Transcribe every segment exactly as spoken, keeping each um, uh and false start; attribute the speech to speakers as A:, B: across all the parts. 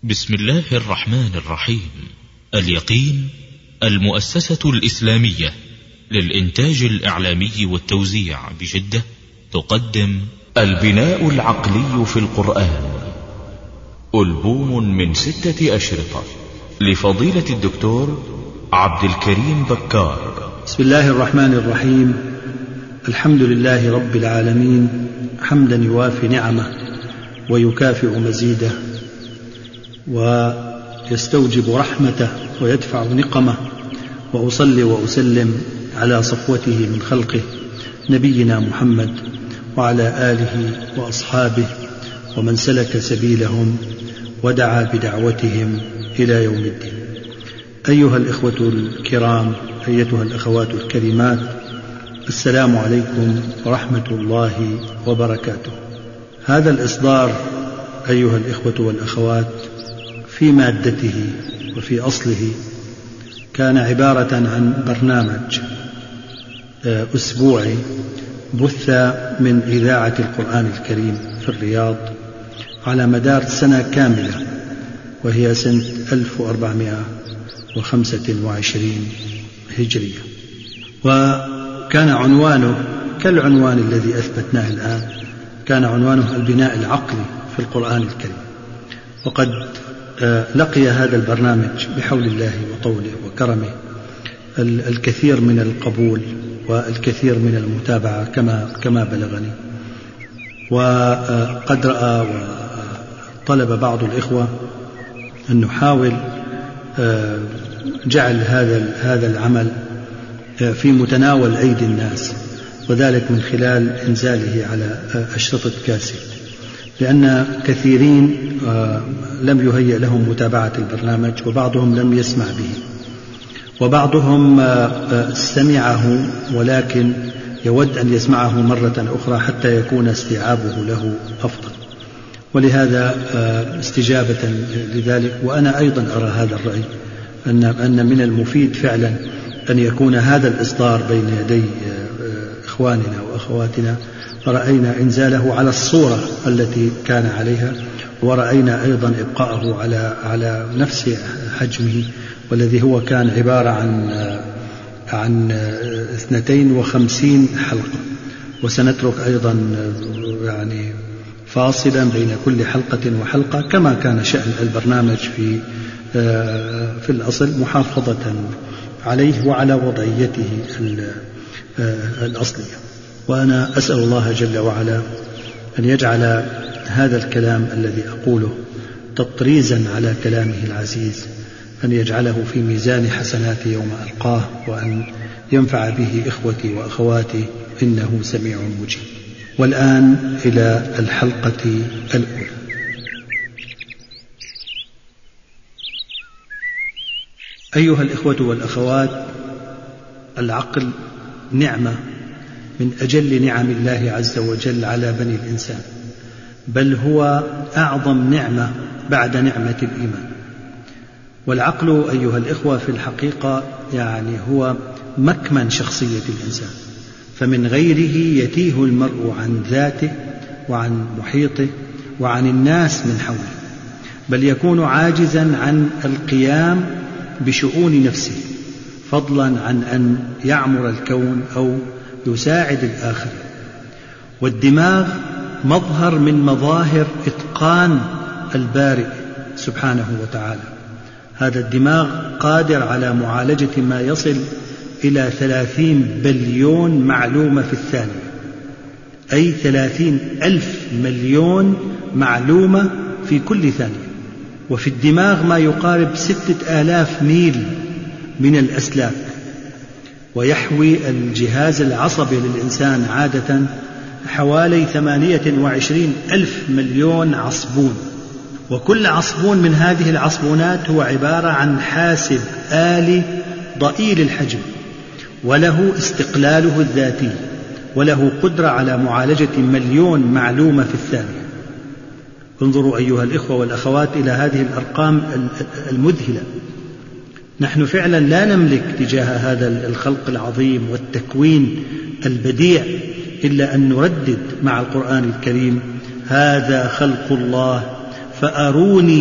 A: بسم الله الرحمن الرحيم. اليقين المؤسسة الإسلامية للإنتاج الإعلامي والتوزيع بجدة تقدم البناء العقلي في القرآن، ألبوم من ستة أشرطة لفضيلة الدكتور عبد الكريم بكار.
B: بسم الله الرحمن الرحيم. الحمد لله رب العالمين، حمدا يوافي نعمه ويكافئ مزيده ويستوجب رحمته ويدفع نقمه، وأصلي وأسلم على صفوته من خلقه نبينا محمد وعلى آله وأصحابه ومن سلك سبيلهم ودعا بدعوتهم إلى يوم الدين. أيها الإخوة الكرام، أيتها الأخوات الكريمات، السلام عليكم ورحمة الله وبركاته. هذا الإصدار أيها الإخوة والأخوات في مادته وفي أصله كان عبارة عن برنامج أسبوعي بث من إذاعة القرآن الكريم في الرياض على مدار سنة كاملة، وهي سنة ألف وأربعمائة وخمسة وعشرين هجرية، وكان عنوانه كالعنوان الذي أثبتناه الآن، كان عنوانه البناء العقلي في القرآن الكريم. وقد لقي هذا البرنامج بحول الله وطوله وكرمه الكثير من القبول والكثير من المتابعة كما كما بلغني، وقد رأى وطلب بعض الإخوة أن نحاول جعل هذا هذا العمل في متناول أيدي الناس، وذلك من خلال إنزاله على أشرطة كاسيت، لأن كثيرين لم يهيأ لهم متابعة البرنامج، وبعضهم لم يسمع به، وبعضهم سمعه ولكن يود أن يسمعه مرة أخرى حتى يكون استيعابه له أفضل. ولهذا استجابة لذلك، وأنا أيضا أرى هذا الرأي، أن أن من المفيد فعلا أن يكون هذا الإصدار بين يدي إخواننا وأخواتنا، ورأينا إنزاله على الصورة التي كان عليها، ورأينا أيضا إبقاءه على على نفس حجمه، والذي هو كان عبارة عن عن اثنتين وخمسين حلقة، وسنترك أيضا يعني فاصلا بين كل حلقة وحلقة، كما كان شأن البرنامج في في الأصل، محافظة عليه وعلى وضعيته الأصلية. وأنا أسأل الله جل وعلا أن يجعل هذا الكلام الذي أقوله تطريزا على كلامه العزيز، أن يجعله في ميزان حسناتي يوم ألقاه، وأن ينفع به إخوتي وأخواتي، إنه سميع مجيب. والآن إلى الحلقة الأولى. أيها الإخوة والأخوات، العقل نعمة من أجل نعم الله عز وجل على بني الإنسان، بل هو أعظم نعمة بعد نعمة الإيمان. والعقل أيها الإخوة في الحقيقة يعني هو مكمن شخصية الإنسان، فمن غيره يتيه المرء عن ذاته وعن محيطه وعن الناس من حوله، بل يكون عاجزا عن القيام بشؤون نفسه، فضلا عن أن يعمر الكون أو يساعد الآخر. والدماغ مظهر من مظاهر إتقان البارئ سبحانه وتعالى. هذا الدماغ قادر على معالجة ما يصل إلى ثلاثين بليون معلومة في الثانية، أي ثلاثين ألف مليون معلومة في كل ثانية. وفي الدماغ ما يقارب ستة آلاف ميل من الأسلاك. ويحوي الجهاز العصبي للإنسان عادة حوالي ثمانية وعشرين ألف مليون عصبون، وكل عصبون من هذه العصبونات هو عبارة عن حاسب آلي ضئيل الحجم، وله استقلاله الذاتي، وله قدرة على معالجة مليون معلومة في الثانية. انظروا أيها الإخوة والأخوات إلى هذه الأرقام المذهلة. نحن فعلا لا نملك تجاه هذا الخلق العظيم والتكوين البديع إلا أن نردد مع القرآن الكريم: هذا خلق الله فأروني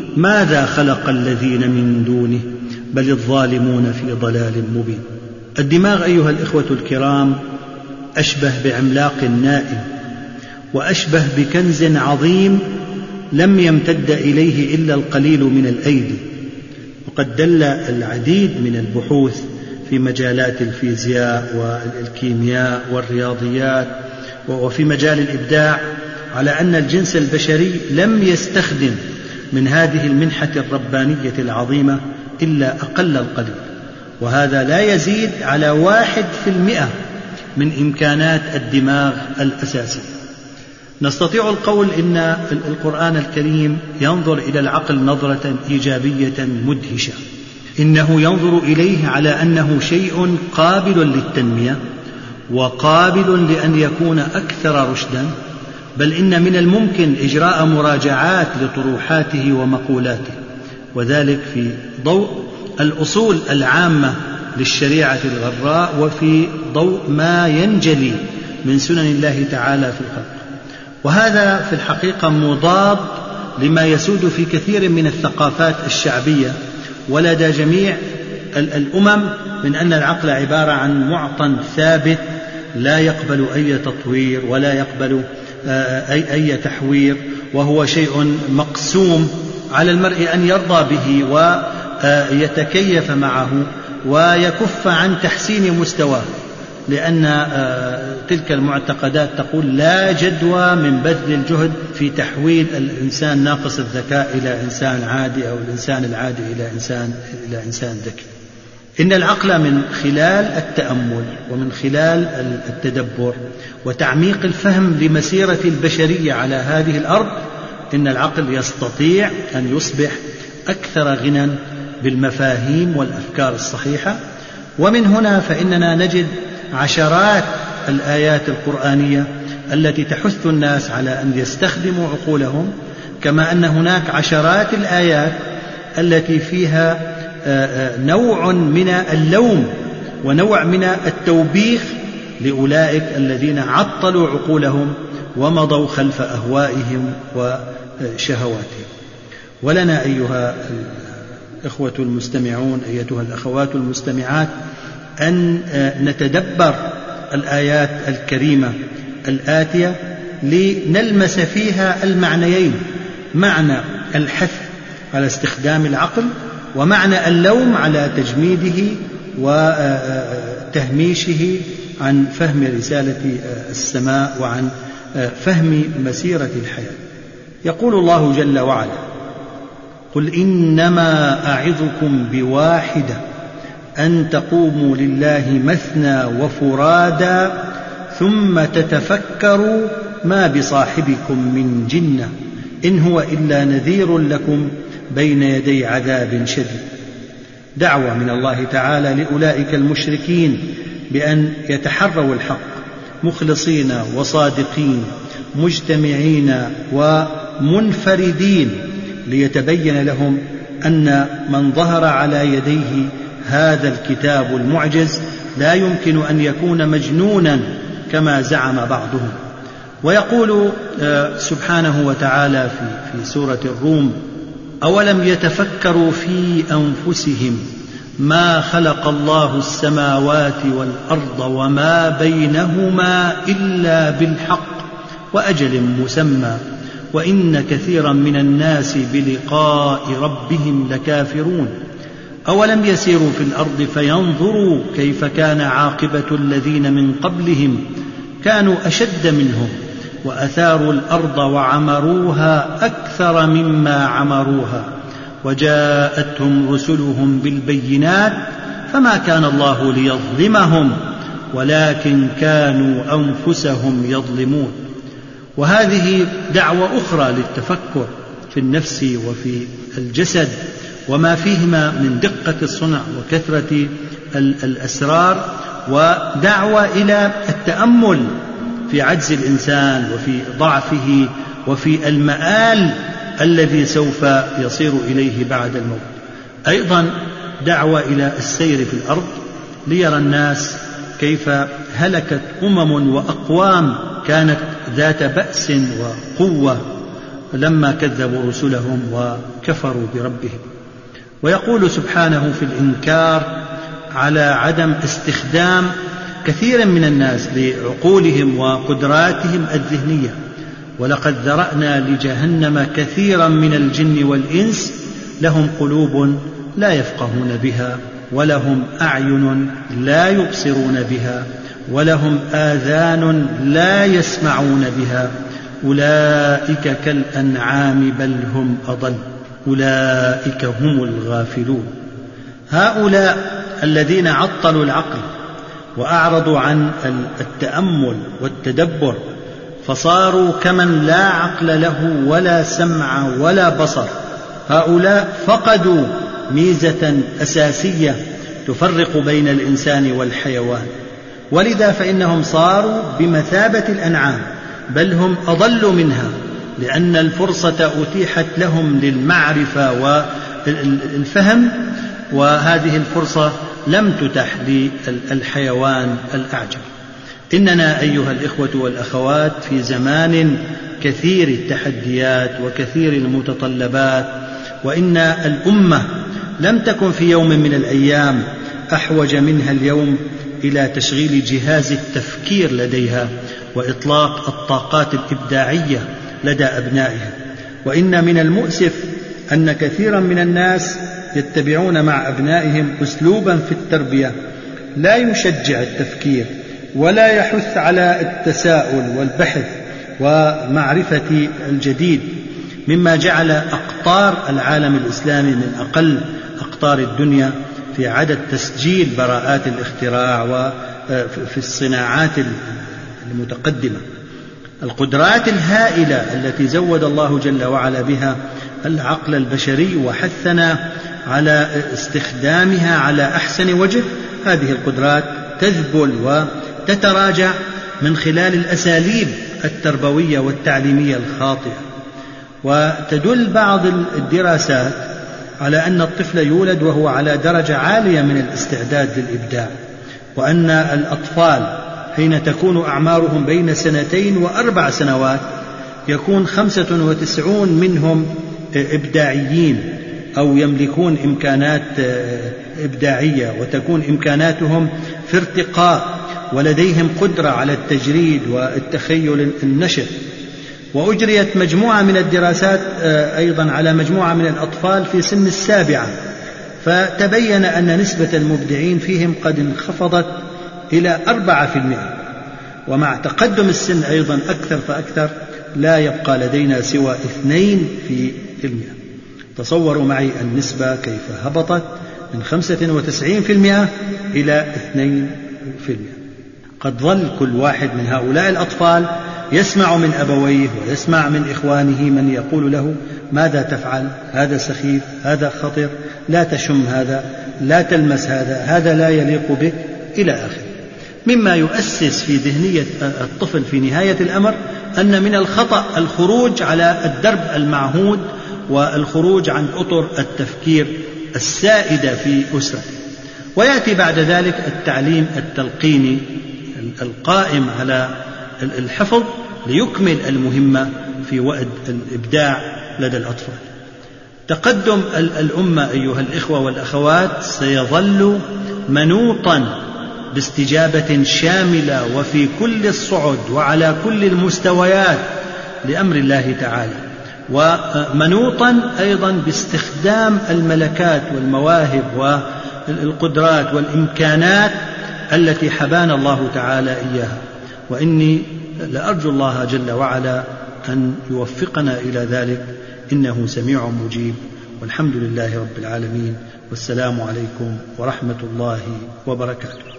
B: ماذا خلق الذين من دونه بل الظالمون في ضلال مبين. الدماغ أيها الإخوة الكرام أشبه بعملاق نائم، وأشبه بكنز عظيم لم يمتد إليه إلا القليل من الأيدي. وقد دل العديد من البحوث في مجالات الفيزياء والكيمياء والرياضيات وفي مجال الإبداع على أن الجنس البشري لم يستخدم من هذه المنحة الربانية العظيمة إلا أقل القليل، وهذا لا يزيد على واحد في المئة من إمكانات الدماغ الأساسية. نستطيع القول إن القرآن الكريم ينظر إلى العقل نظرة إيجابية مدهشة، إنه ينظر إليه على أنه شيء قابل للتنمية وقابل لأن يكون أكثر رشدا، بل إن من الممكن إجراء مراجعات لطروحاته ومقولاته، وذلك في ضوء الأصول العامة للشريعة الغراء وفي ضوء ما ينجلي من سنن الله تعالى في الخلق. وهذا في الحقيقة مضاد لما يسود في كثير من الثقافات الشعبية ولدى جميع الأمم من أن العقل عبارة عن معطى ثابت لا يقبل أي تطوير ولا يقبل أي, أي تحوير، وهو شيء مقسوم على المرء أن يرضى به ويتكيف معه ويكف عن تحسين مستواه، لأن تلك المعتقدات تقول لا جدوى من بذل الجهد في تحويل الإنسان ناقص الذكاء إلى إنسان عادي أو الإنسان العادي إلى إنسان, إلى إنسان ذكي. إن العقل من خلال التأمل ومن خلال التدبر وتعميق الفهم لمسيرة البشرية على هذه الأرض، إن العقل يستطيع أن يصبح أكثر غنى بالمفاهيم والأفكار الصحيحة. ومن هنا فإننا نجد عشرات الآيات القرآنية التي تحث الناس على أن يستخدموا عقولهم، كما أن هناك عشرات الآيات التي فيها نوع من اللوم ونوع من التوبيخ لأولئك الذين عطلوا عقولهم ومضوا خلف أهوائهم وشهواتهم. ولنا أيها الإخوة المستمعون، أيتها الأخوات المستمعات، أن نتدبر الآيات الكريمة الآتية لنلمس فيها المعنيين: معنى الحث على استخدام العقل، ومعنى اللوم على تجميده وتهميشه عن فهم رسالة السماء وعن فهم مسيرة الحياة. يقول الله جل وعلا: قل إنما أعظكم بواحدة أن تقوموا لله مثنى وفرادا ثم تتفكروا ما بصاحبكم من جنة إن هو إلا نذير لكم بين يدي عذاب شديد. دعوة من الله تعالى لأولئك المشركين بأن يتحروا الحق مخلصين وصادقين مجتمعين ومنفردين، ليتبين لهم أن من ظهر على يديه هذا الكتاب المعجز لا يمكن أن يكون مجنونا كما زعم بعضهم. ويقول سبحانه وتعالى في سورة الروم: أولم يتفكروا في أنفسهم ما خلق الله السماوات والأرض وما بينهما إلا بالحق وأجل مسمى وإن كثيرا من الناس بلقاء ربهم لكافرون أولم يسيروا في الأرض فينظروا كيف كان عاقبة الذين من قبلهم كانوا أشد منهم وأثاروا الأرض وعمروها أكثر مما عمروها وجاءتهم رسلهم بالبينات فما كان الله ليظلمهم ولكن كانوا أنفسهم يظلمون. وهذه دعوة أخرى للتفكر في النفس وفي الجسد وما فيهما من دقة الصنع وكثرة الأسرار، ودعوة إلى التأمل في عجز الإنسان وفي ضعفه وفي المآل الذي سوف يصير إليه بعد الموت. أيضا دعوة إلى السير في الأرض ليرى الناس كيف هلكت أمم وأقوام كانت ذات بأس وقوة لما كذبوا رسلهم وكفروا بربهم. ويقول سبحانه في الإنكار على عدم استخدام كثير من الناس لعقولهم وقدراتهم الذهنية: ولقد ذرأنا لجهنم كثيرا من الجن والإنس لهم قلوب لا يفقهون بها ولهم أعين لا يبصرون بها ولهم آذان لا يسمعون بها أولئك كالأنعام بل هم أضل أولئك هم الغافلون. هؤلاء الذين عطلوا العقل وأعرضوا عن التأمل والتدبر فصاروا كمن لا عقل له ولا سمع ولا بصر، هؤلاء فقدوا ميزة أساسية تفرق بين الإنسان والحيوان، ولذا فإنهم صاروا بمثابة الأنعام بل هم أضل منها، لأن الفرصة أتيحت لهم للمعرفة والفهم، وهذه الفرصة لم تتح للحيوان الأعجم. إننا أيها الإخوة والأخوات في زمان كثير التحديات وكثير المتطلبات، وإن الأمة لم تكن في يوم من الأيام أحوج منها اليوم إلى تشغيل جهاز التفكير لديها وإطلاق الطاقات الإبداعية لدى أبنائها. وإن من المؤسف أن كثيرا من الناس يتبعون مع أبنائهم أسلوبا في التربية لا يشجع التفكير ولا يحث على التساؤل والبحث ومعرفة الجديد، مما جعل أقطار العالم الإسلامي من أقل أقطار الدنيا في عدد تسجيل براءات الاختراع وفي الصناعات المتقدمة. القدرات الهائلة التي زود الله جل وعلا بها العقل البشري وحثنا على استخدامها على أحسن وجه، هذه القدرات تذبل وتتراجع من خلال الأساليب التربوية والتعليمية الخاطئة. وتدل بعض الدراسات على أن الطفل يولد وهو على درجة عالية من الاستعداد للإبداع، وأن الأطفال حين تكون أعمارهم بين سنتين وأربع سنوات يكون خمسة وتسعون منهم إبداعيين أو يملكون إمكانات إبداعية، وتكون إمكاناتهم في ارتقاء ولديهم قدرة على التجريد والتخيل النشط. وأجريت مجموعة من الدراسات أيضا على مجموعة من الأطفال في سن السابعة، فتبين أن نسبة المبدعين فيهم قد انخفضت إلى أربعة في المئة، ومع تقدم السن أيضا أكثر فأكثر لا يبقى لدينا سوى اثنين في المئة. تصوروا معي النسبة كيف هبطت من خمسة وتسعين في المئة إلى اثنين في المئة. قد ظل كل واحد من هؤلاء الأطفال يسمع من أبويه ويسمع من إخوانه من يقول له: ماذا تفعل؟ هذا سخيف، هذا خطر، لا تشم هذا، لا تلمس هذا، هذا لا يليق بك، إلى آخره، مما يؤسس في ذهنية الطفل في نهاية الأمر أن من الخطأ الخروج على الدرب المعهود والخروج عن أطر التفكير السائدة في أسرته. ويأتي بعد ذلك التعليم التلقيني القائم على الحفظ ليكمل المهمة في وأد الإبداع لدى الأطفال. تقدم الأمة أيها الإخوة والأخوات سيظل منوطا باستجابة شاملة وفي كل الصعد وعلى كل المستويات لأمر الله تعالى، ومنوطا أيضا باستخدام الملكات والمواهب والقدرات والإمكانات التي حبانا الله تعالى إياها. وإني لأرجو الله جل وعلا أن يوفقنا إلى ذلك، إنه سميع مجيب، والحمد لله رب العالمين، والسلام عليكم ورحمة الله وبركاته.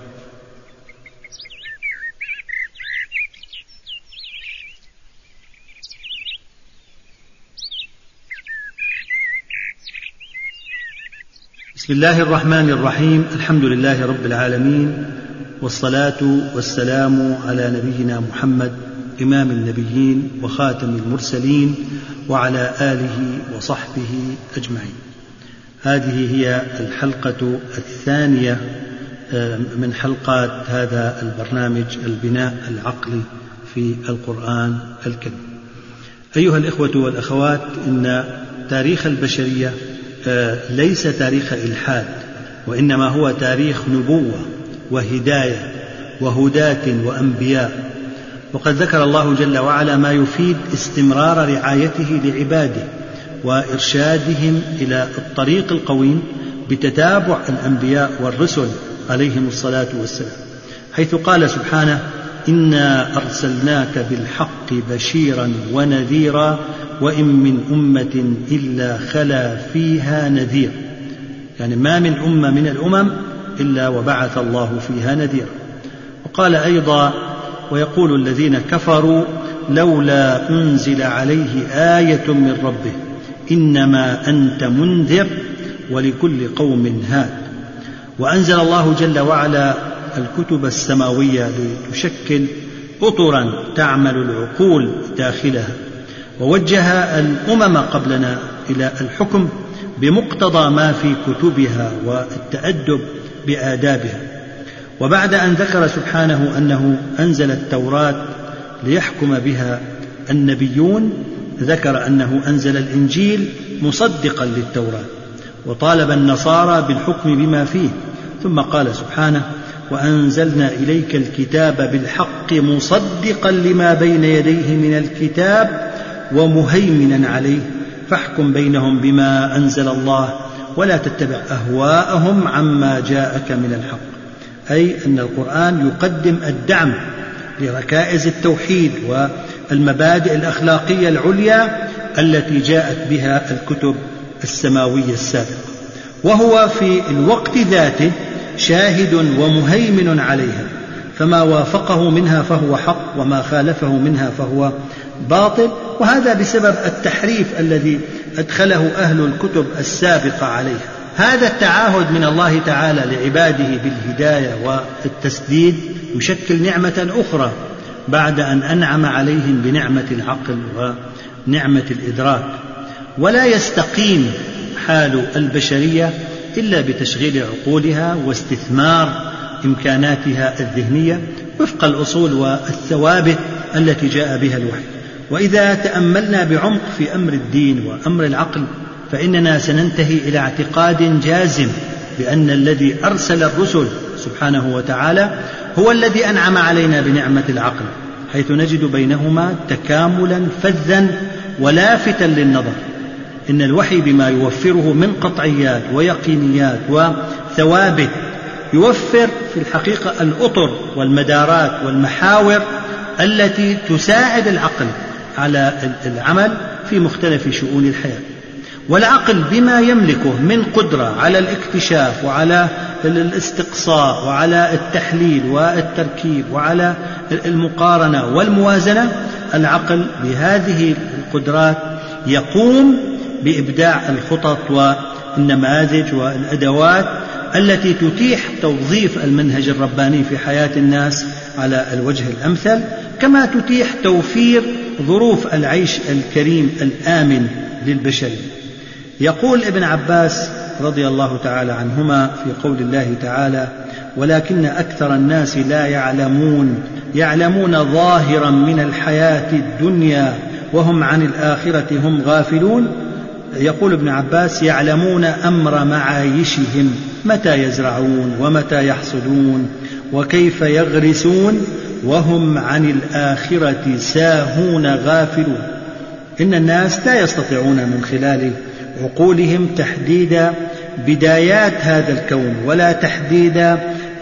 B: بسم الله الرحمن الرحيم، الحمد لله رب العالمين، والصلاة والسلام على نبينا محمد إمام النبيين وخاتم المرسلين وعلى آله وصحبه أجمعين. هذه هي الحلقة الثانية من حلقات هذا البرنامج البناء العقلي في القرآن الكريم. أيها الإخوة والأخوات، إن تاريخ البشرية ليس تاريخ إلحاد، وإنما هو تاريخ نبوة وهداية وهداة وأنبياء. وقد ذكر الله جل وعلا ما يفيد استمرار رعايته لعباده وإرشادهم إلى الطريق القويم بتتابع الأنبياء والرسل عليهم الصلاة والسلام، حيث قال سبحانه: إنا أرسلناك بالحق بشيرا ونذيرا وإن من أمة إلا خلا فيها نذير. يعني ما من أمة من الأمم إلا وبعث الله فيها نذيرا. وقال أيضا: ويقول الذين كفروا لولا أنزل عليه آية من ربه إنما أنت منذر ولكل قوم هاد. وأنزل الله جل وعلا الكتب السماوية لتشكل أطرا تعمل العقول داخلها، ووجه الأمم قبلنا إلى الحكم بمقتضى ما في كتبها والتأدب بآدابها. وبعد أن ذكر سبحانه أنه أنزل التوراة ليحكم بها النبيون، ذكر أنه أنزل الإنجيل مصدقا للتوراة، وطالب النصارى بالحكم بما فيه. ثم قال سبحانه: وأنزلنا إليك الكتاب بالحق مصدقا لما بين يديه من الكتاب ومهيمنا عليه فاحكم بينهم بما أنزل الله ولا تتبع أهواءهم عما جاءك من الحق. أي أن القرآن يقدم الدعم لركائز التوحيد والمبادئ الأخلاقية العليا التي جاءت بها الكتب السماوية السابقة، وهو في الوقت ذاته شاهد ومهيمن عليها، فما وافقه منها فهو حق وما خالفه منها فهو باطل. وهذا بسبب التحريف الذي أدخله أهل الكتب السابقة عليها. هذا التعاهد من الله تعالى لعباده بالهداية والتسديد يشكل نعمة أخرى بعد أن أنعم عليهم بنعمة العقل ونعمة الإدراك. ولا يستقيم حال البشرية إلا بتشغيل عقولها واستثمار إمكاناتها الذهنية وفق الأصول والثوابت التي جاء بها الوحي. وإذا تأملنا بعمق في أمر الدين وأمر العقل فإننا سننتهي إلى اعتقاد جازم بأن الذي أرسل الرسل سبحانه وتعالى هو الذي أنعم علينا بنعمة العقل، حيث نجد بينهما تكاملا فذا ولافتا للنظر. إن الوحي بما يوفره من قطعيات ويقينيات وثوابت يوفر في الحقيقة الأطر والمدارات والمحاور التي تساعد العقل على العمل في مختلف شؤون الحياة. والعقل بما يملكه من قدرة على الاكتشاف وعلى الاستقصاء وعلى التحليل والتركيب وعلى المقارنة والموازنة، العقل بهذه القدرات يقوم بإبداع الخطط والنماذج والأدوات التي تتيح توظيف المنهج الرباني في حياة الناس على الوجه الأمثل، كما تتيح توفير ظروف العيش الكريم الآمن للبشرية. يقول ابن عباس رضي الله تعالى عنهما في قول الله تعالى: ولكن أكثر الناس لا يعلمون يعلمون ظاهرا من الحياة الدنيا وهم عن الآخرة هم غافلون. يقول ابن عباس: يعلمون أمر معايشهم، متى يزرعون ومتى يحصدون وكيف يغرسون وهم عن الآخرة ساهون غافلون. إن الناس لا يستطيعون من خلال عقولهم تحديد بدايات هذا الكون ولا تحديد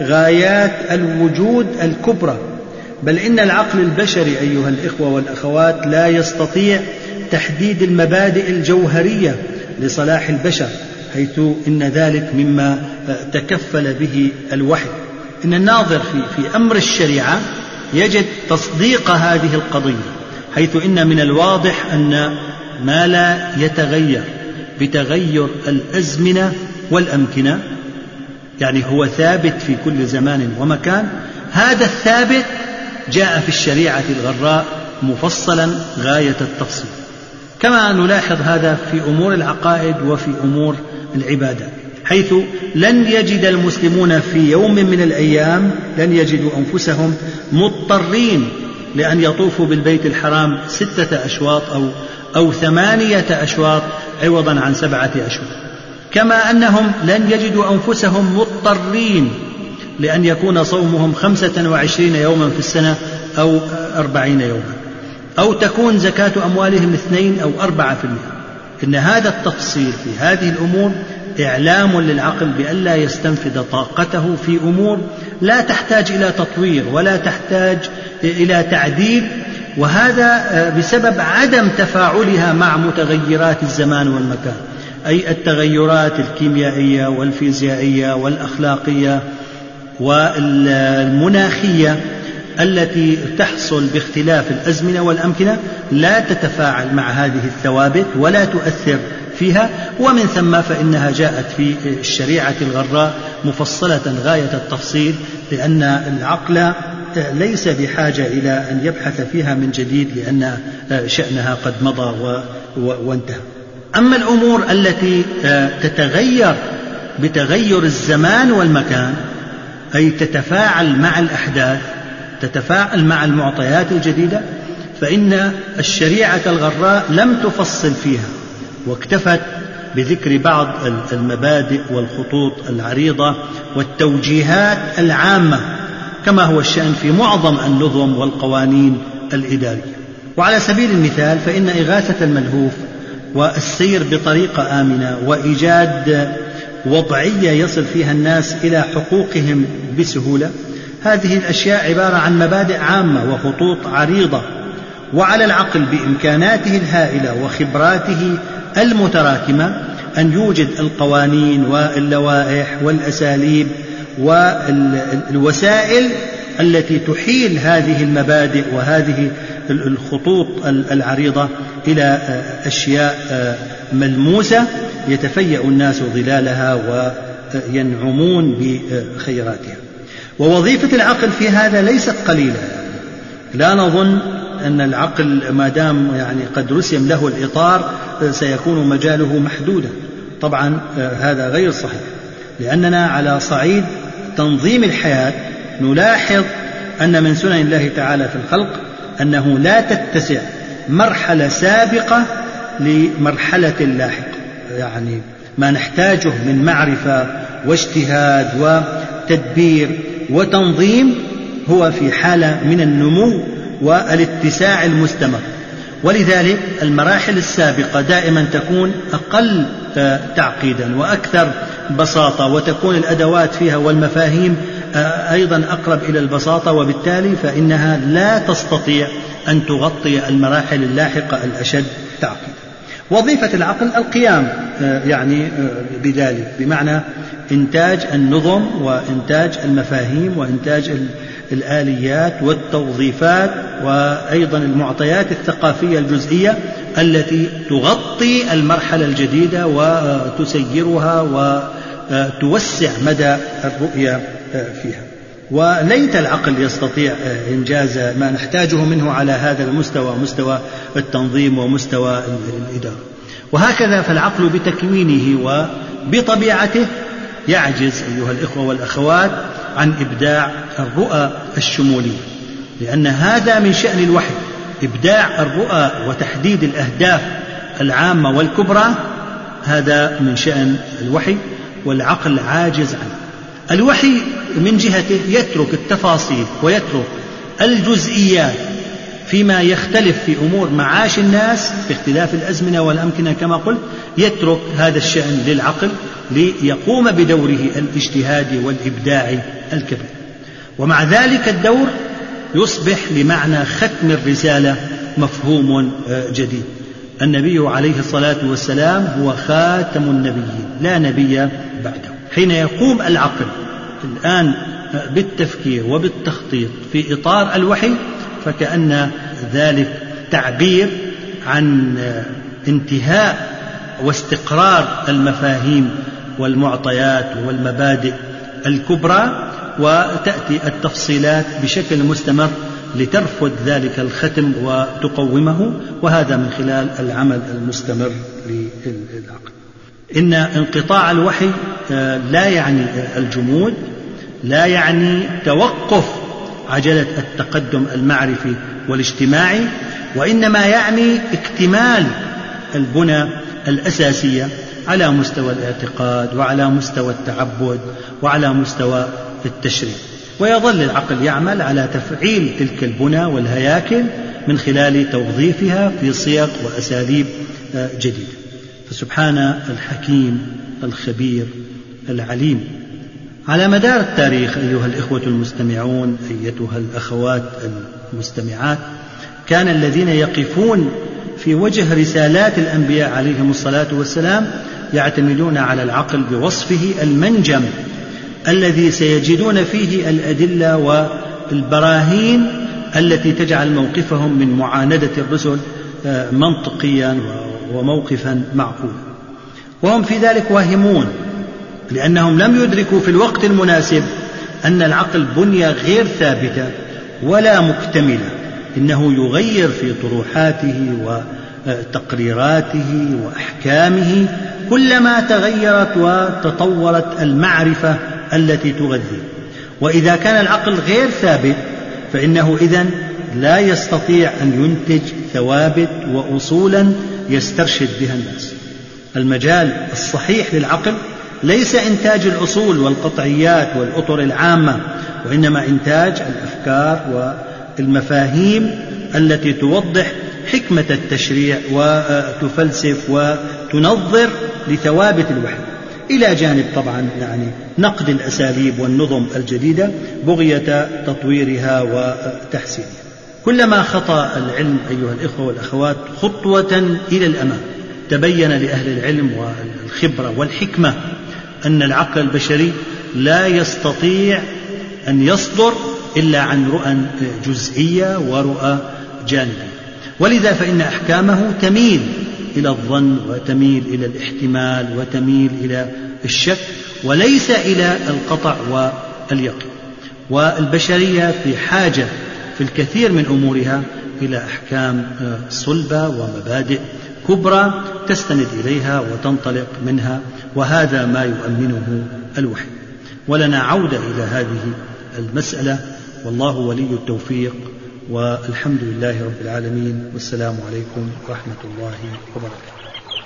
B: غايات الوجود الكبرى، بل إن العقل البشري أيها الإخوة والأخوات لا يستطيع تحديد المبادئ الجوهرية لصلاح البشر، حيث إن ذلك مما تكفل به الوحي. إن الناظر في, في أمر الشريعة يجد تصديق هذه القضية، حيث إن من الواضح أن ما لا يتغير بتغير الأزمنة والأمكنة، يعني هو ثابت في كل زمان ومكان، هذا الثابت جاء في الشريعة الغراء مفصلا غاية التفصيل. كما نلاحظ هذا في أمور العقائد وفي أمور العبادة، حيث لن يجد المسلمون في يوم من الأيام لن يجدوا أنفسهم مضطرين لأن يطوفوا بالبيت الحرام ستة أشواط أو, أو ثمانية أشواط عوضا عن سبعة أشواط. كما أنهم لن يجدوا أنفسهم مضطرين لأن يكون صومهم خمسة وعشرين يوما في السنة أو أربعين يوما، أو تكون زكاة أموالهم اثنين أو أربعة في المئة. إن هذا التفصيل في هذه الأمور إعلام للعقل بألا يستنفذ طاقته في أمور لا تحتاج إلى تطوير ولا تحتاج إلى تعديل، وهذا بسبب عدم تفاعلها مع متغيرات الزمان والمكان، أي التغيرات الكيميائية والفيزيائية والأخلاقية والمناخية التي تحصل باختلاف الأزمنة والأمكنة لا تتفاعل مع هذه الثوابت ولا تؤثر فيها. ومن ثم فإنها جاءت في الشريعة الغراء مفصلة غاية التفصيل، لأن العقل ليس بحاجة إلى أن يبحث فيها من جديد لأن شأنها قد مضى وانتهى. أما الأمور التي تتغير بتغير الزمان والمكان، أي تتفاعل مع الأحداث، تتفاعل مع المعطيات الجديدة، فإن الشريعة الغراء لم تفصل فيها، واكتفت بذكر بعض المبادئ والخطوط العريضة والتوجيهات العامة، كما هو الشأن في معظم النظم والقوانين الإدارية. وعلى سبيل المثال فإن إغاثة الملهوف والسير بطريقة آمنة وإيجاد وضعية يصل فيها الناس إلى حقوقهم بسهولة، هذه الأشياء عبارة عن مبادئ عامة وخطوط عريضة، وعلى العقل بإمكاناته الهائلة وخبراته المتراكمة أن يوجد القوانين واللوائح والأساليب والوسائل التي تحيل هذه المبادئ وهذه الخطوط العريضة إلى أشياء ملموسة يتفيأ الناس ظلالها وينعمون بخيراتها. ووظيفة العقل في هذا ليست قليلة، لا نظن أن العقل ما دام يعني قد رسم له الإطار سيكون مجاله محدودا. طبعا هذا غير صحيح، لأننا على صعيد تنظيم الحياة نلاحظ أن من سنن الله تعالى في الخلق أنه لا تتسع مرحلة سابقة لمرحلة لاحقة، يعني ما نحتاجه من معرفة واجتهاد وتدبير وتنظيم هو في حالة من النمو والاتساع المستمر. ولذلك المراحل السابقة دائما تكون أقل تعقيدا وأكثر بساطة، وتكون الأدوات فيها والمفاهيم أيضا أقرب إلى البساطة، وبالتالي فإنها لا تستطيع أن تغطي المراحل اللاحقة الأشد تعقيدا. وظيفة العقل القيام يعني بذلك، بمعنى إنتاج النظم وإنتاج المفاهيم وإنتاج الآليات والتوظيفات وأيضا المعطيات الثقافية الجزئية التي تغطي المرحلة الجديدة وتسيرها وتوسع مدى الرؤية فيها. وليت العقل يستطيع إنجاز ما نحتاجه منه على هذا المستوى، مستوى التنظيم ومستوى الإدارة. وهكذا فالعقل بتكوينه وبطبيعته يعجز أيها الإخوة والأخوات عن إبداع الرؤى الشمولية، لأن هذا من شأن الوحي، إبداع الرؤى وتحديد الأهداف العامة والكبرى، هذا من شأن الوحي والعقل عاجز عنه. الوحي من جهته يترك التفاصيل ويترك الجزئيات فيما يختلف في أمور معاش الناس باختلاف الأزمنة والأمكنة كما قلت، يترك هذا الشأن للعقل ليقوم بدوره الاجتهادي والإبداعي الكبير. ومع ذلك الدور يصبح لمعنى ختم الرسالة مفهوم جديد. النبي عليه الصلاة والسلام هو خاتم النبيين، لا نبي بعده. حين يقوم العقل الآن بالتفكير وبالتخطيط في إطار الوحي، فكأن ذلك تعبير عن انتهاء واستقرار المفاهيم والمعطيات والمبادئ الكبرى، وتأتي التفصيلات بشكل مستمر لترفض ذلك الختم وتقومه، وهذا من خلال العمل المستمر للعقل. إن انقطاع الوحي لا يعني الجمود، لا يعني توقف عجلة التقدم المعرفي والاجتماعي، وإنما يعني اكتمال البنى الأساسية على مستوى الاعتقاد وعلى مستوى التعبد وعلى مستوى التشريع. ويظل العقل يعمل على تفعيل تلك البنى والهياكل من خلال توظيفها في صيغ وأساليب جديدة. فسبحان الحكيم الخبير العليم. على مدار التاريخ أيها الإخوة المستمعون، أيتها الأخوات المستمعات، كان الذين يقفون في وجه رسالات الأنبياء عليهم الصلاة والسلام يعتمدون على العقل بوصفه المنجم الذي سيجدون فيه الأدلة والبراهين التي تجعل موقفهم من معاندة الرسل منطقيا وموقفا معقولا. وهم في ذلك واهمون، لأنهم لم يدركوا في الوقت المناسب أن العقل بنية غير ثابتة ولا مكتملة، إنه يغير في طروحاته وتقريراته وأحكامه كلما تغيرت وتطورت المعرفة التي تغذيه. وإذا كان العقل غير ثابت فإنه إذن لا يستطيع أن ينتج ثوابت وأصولا يسترشد بها الناس. المجال الصحيح للعقل ليس إنتاج الأصول والقطعيات والأطر العامة، وإنما إنتاج الأفكار والمفاهيم التي توضح حكمة التشريع وتفلسف وتنظر لثوابت الوحي، إلى جانب طبعا يعني نقد الأساليب والنظم الجديدة بغية تطويرها وتحسينها. كلما خطى العلم أيها الإخوة والأخوات خطوة إلى الأمام تبين لأهل العلم والخبرة والحكمة أن العقل البشري لا يستطيع أن يصدر إلا عن رؤى جزئية ورؤى جانبية، ولذا فإن أحكامه تميل إلى الظن وتميل إلى الاحتمال وتميل إلى الشك وليس إلى القطع واليقين. والبشرية في حاجة في الكثير من أمورها إلى أحكام صلبة ومبادئ كبرى تستند إليها وتنطلق منها، وهذا ما يؤمنه الوحي. ولنا عودة إلى هذه المسألة، والله ولي التوفيق، والحمد لله رب العالمين، والسلام عليكم ورحمة الله وبركاته.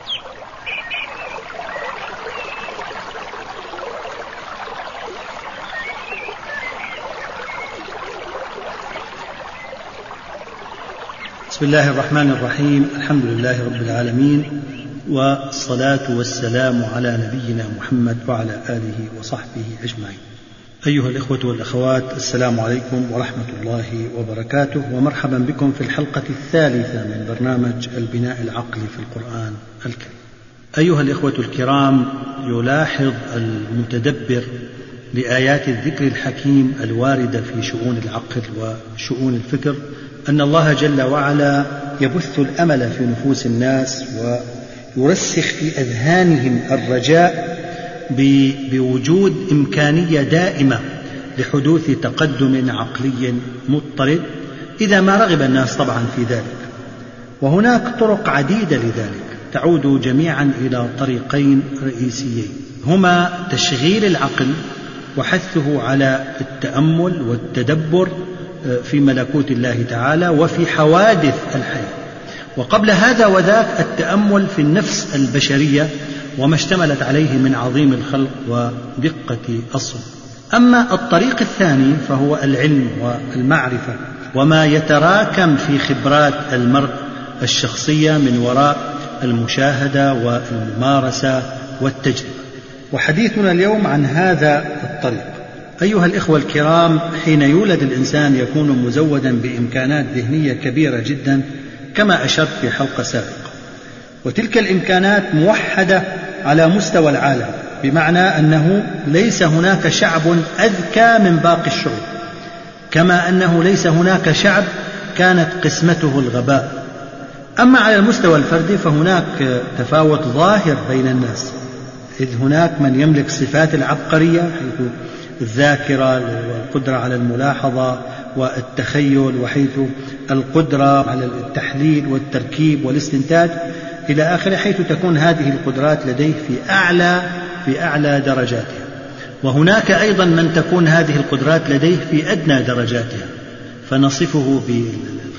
B: بسم الله الرحمن الرحيم، الحمد لله رب العالمين، والصلاة والسلام على نبينا محمد وعلى آله وصحبه أجمعين. أيها الإخوة والأخوات، السلام عليكم ورحمة الله وبركاته، ومرحبا بكم في الحلقة الثالثة من برنامج البناء العقلي في القرآن الكريم. أيها الإخوة الكرام، يلاحظ المتدبر لآيات الذكر الحكيم الواردة في شؤون العقل وشؤون الفكر أن الله جل وعلا يبث الأمل في نفوس الناس ويرسخ في أذهانهم الرجاء بوجود إمكانية دائمة لحدوث تقدم عقلي مضطرد إذا ما رغب الناس طبعا في ذلك. وهناك طرق عديدة لذلك تعود جميعا إلى طريقين رئيسيين، هما تشغيل العقل وحثه على التأمل والتدبر في ملكوت الله تعالى وفي حوادث الحياة، وقبل هذا وذاك التأمل في النفس البشرية وما اشتملت عليه من عظيم الخلق ودقة الصنع. أما الطريق الثاني فهو العلم والمعرفة وما يتراكم في خبرات المرء الشخصية من وراء المشاهدة والممارسة والتجربة. وحديثنا اليوم عن هذا الطريق. أيها الإخوة الكرام، حين يولد الإنسان يكون مزودا بإمكانات ذهنية كبيرة جدا كما أشرت في حلقة سابقة، وتلك الإمكانات موحدة على مستوى العالم، بمعنى أنه ليس هناك شعب أذكى من باقي الشعوب، كما أنه ليس هناك شعب كانت قسمته الغباء. أما على المستوى الفردي فهناك تفاوت ظاهر بين الناس، إذ هناك من يملك صفات العبقرية حيث الذاكرة والقدرة على الملاحظة والتخيل، وحيث القدرة على التحليل والتركيب والاستنتاج إلى آخره، حيث تكون هذه القدرات لديه في أعلى في أعلى درجاتها. وهناك أيضا من تكون هذه القدرات لديه في أدنى درجاتها، فنصفه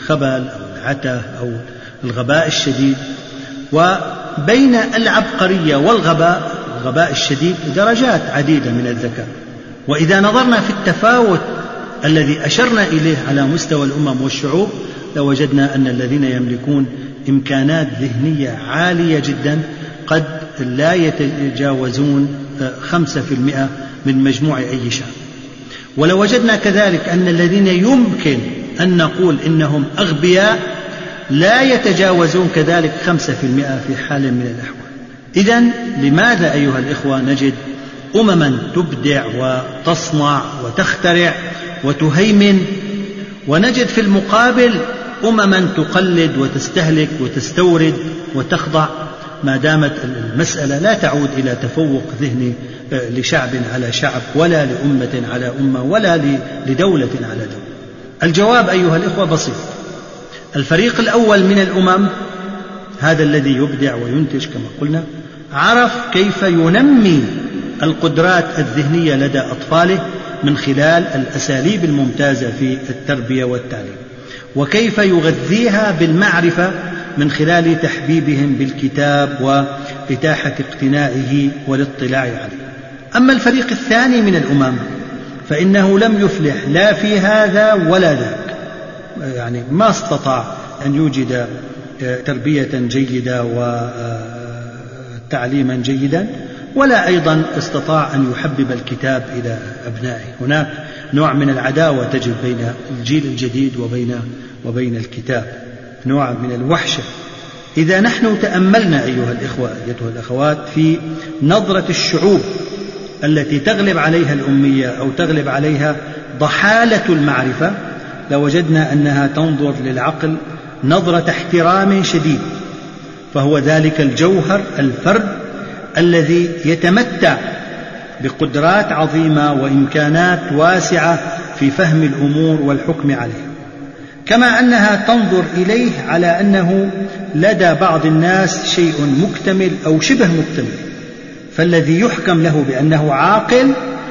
B: الخبل أو العته أو الغباء الشديد. وبين العبقرية والغباء الغباء الشديد درجات عديدة من الذكاء. وإذا نظرنا في التفاوت الذي أشرنا إليه على مستوى الأمم والشعوب لوجدنا أن الذين يملكون إمكانات ذهنية عالية جدا قد لا يتجاوزون خمسة في المئة من مجموع أي شعب. ولوجدنا كذلك أن الذين يمكن أن نقول إنهم أغبياء لا يتجاوزون كذلك خمسة في المئة في حال من الأحوال. إذن لماذا أيها الإخوة نجد أمما تبدع وتصنع وتخترع وتهيمن، ونجد في المقابل أمما تقلد وتستهلك وتستورد وتخضع، ما دامت المسألة لا تعود إلى تفوق ذهني لشعب على شعب ولا لأمة على أمة ولا لدولة على دولة؟ الجواب أيها الإخوة بسيط. الفريق الأول من الأمم هذا الذي يبدع وينتج كما قلنا عرف كيف ينمي القدرات الذهنية لدى أطفاله من خلال الأساليب الممتازة في التربية والتعليم، وكيف يغذيها بالمعرفة من خلال تحبيبهم بالكتاب وإتاحة اقتنائه والاطلاع عليه. أما الفريق الثاني من الأمم فإنه لم يفلح لا في هذا ولا ذاك، يعني ما استطاع أن يوجد تربية جيدة وتعليما جيدا، ولا أيضا استطاع أن يحبب الكتاب إلى أبنائه. هناك نوع من العداوة تجد بين الجيل الجديد وبين وبين الكتاب، نوع من الوحشة. إذا نحن تأملنا أيها الإخوة أيتها الأخوات في نظرة الشعوب التي تغلب عليها الأمية أو تغلب عليها ضحالة المعرفة لوجدنا أنها تنظر للعقل نظرة احترام شديد، فهو ذلك الجوهر الفرد الذي يتمتع بقدرات عظيمة وإمكانات واسعة في فهم الأمور والحكم عليها، كما أنها تنظر إليه على أنه لدى بعض الناس شيء مكتمل أو شبه مكتمل، فالذي يحكم له بأنه عاقل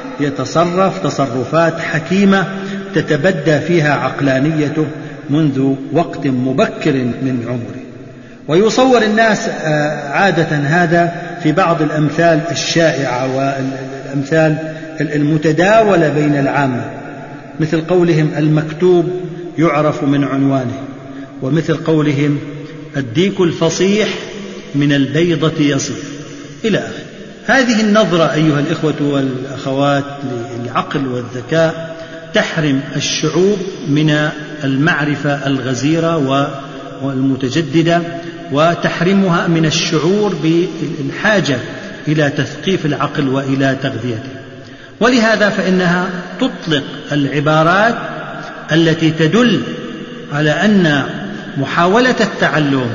B: يتصرف تصرفات حكيمة تتبدى فيها عقلانيته منذ وقت مبكر من عمره. ويصور الناس عادة هذا في بعض الأمثال الشائعة والأمثال المتداولة بين العامة، مثل قولهم المكتوب يعرف من عنوانه، ومثل قولهم الديك الفصيح من البيضة يصيح، إلى آخره. هذه النظرة أيها الإخوة والأخوات للعقل والذكاء تحرم الشعوب من المعرفة الغزيرة والمتجددة، وتحرمها من الشعور بالحاجة إلى تثقيف العقل وإلى تغذيته. ولهذا فإنها تطلق العبارات التي تدل على أن محاولة التعلم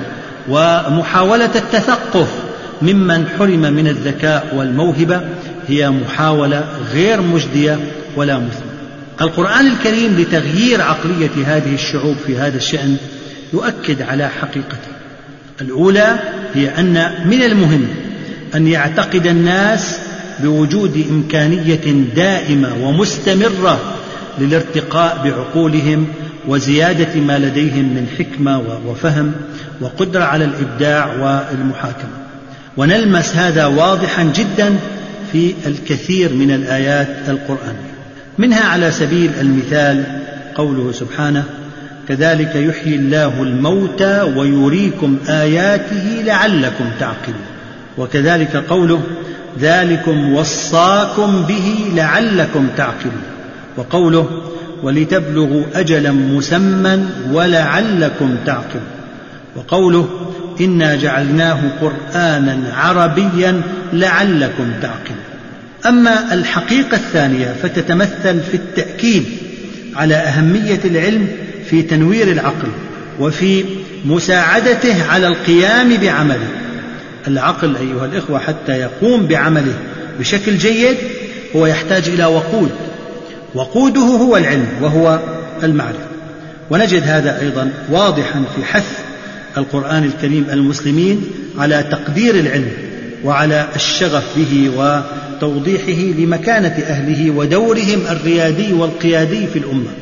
B: ومحاولة التثقف ممن حرم من الذكاء والموهبة هي محاولة غير مجدية ولا مثمرة. القرآن الكريم لتغيير عقلية هذه الشعوب في هذا الشأن يؤكد على حقيقته. الأولى هي أن من المهم أن يعتقد الناس بوجود إمكانية دائمة ومستمرة للارتقاء بعقولهم وزيادة ما لديهم من حكمة وفهم وقدرة على الإبداع والمحاكمة. ونلمس هذا واضحا جدا في الكثير من الآيات القرآنية، منها على سبيل المثال قوله سبحانه كذلك يحيي الله الموتى ويريكم آياته لعلكم تعقلون، وكذلك قوله ذلكم وصاكم به لعلكم تعقلون، وقوله ولتبلغوا أجلا مسمى ولعلكم تعقلون، وقوله إنا جعلناه قرآنا عربيا لعلكم تعقلون. أما الحقيقة الثانية فتتمثل في التأكيد على أهمية العلم في تنوير العقل وفي مساعدته على القيام بعمله. العقل أيها الإخوة حتى يقوم بعمله بشكل جيد هو يحتاج إلى وقود، وقوده هو العلم وهو المعرفة. ونجد هذا أيضا واضحا في حث القرآن الكريم المسلمين على تقدير العلم وعلى الشغف به وتوضيحه لمكانة أهله ودورهم الريادي والقيادي في الأمة.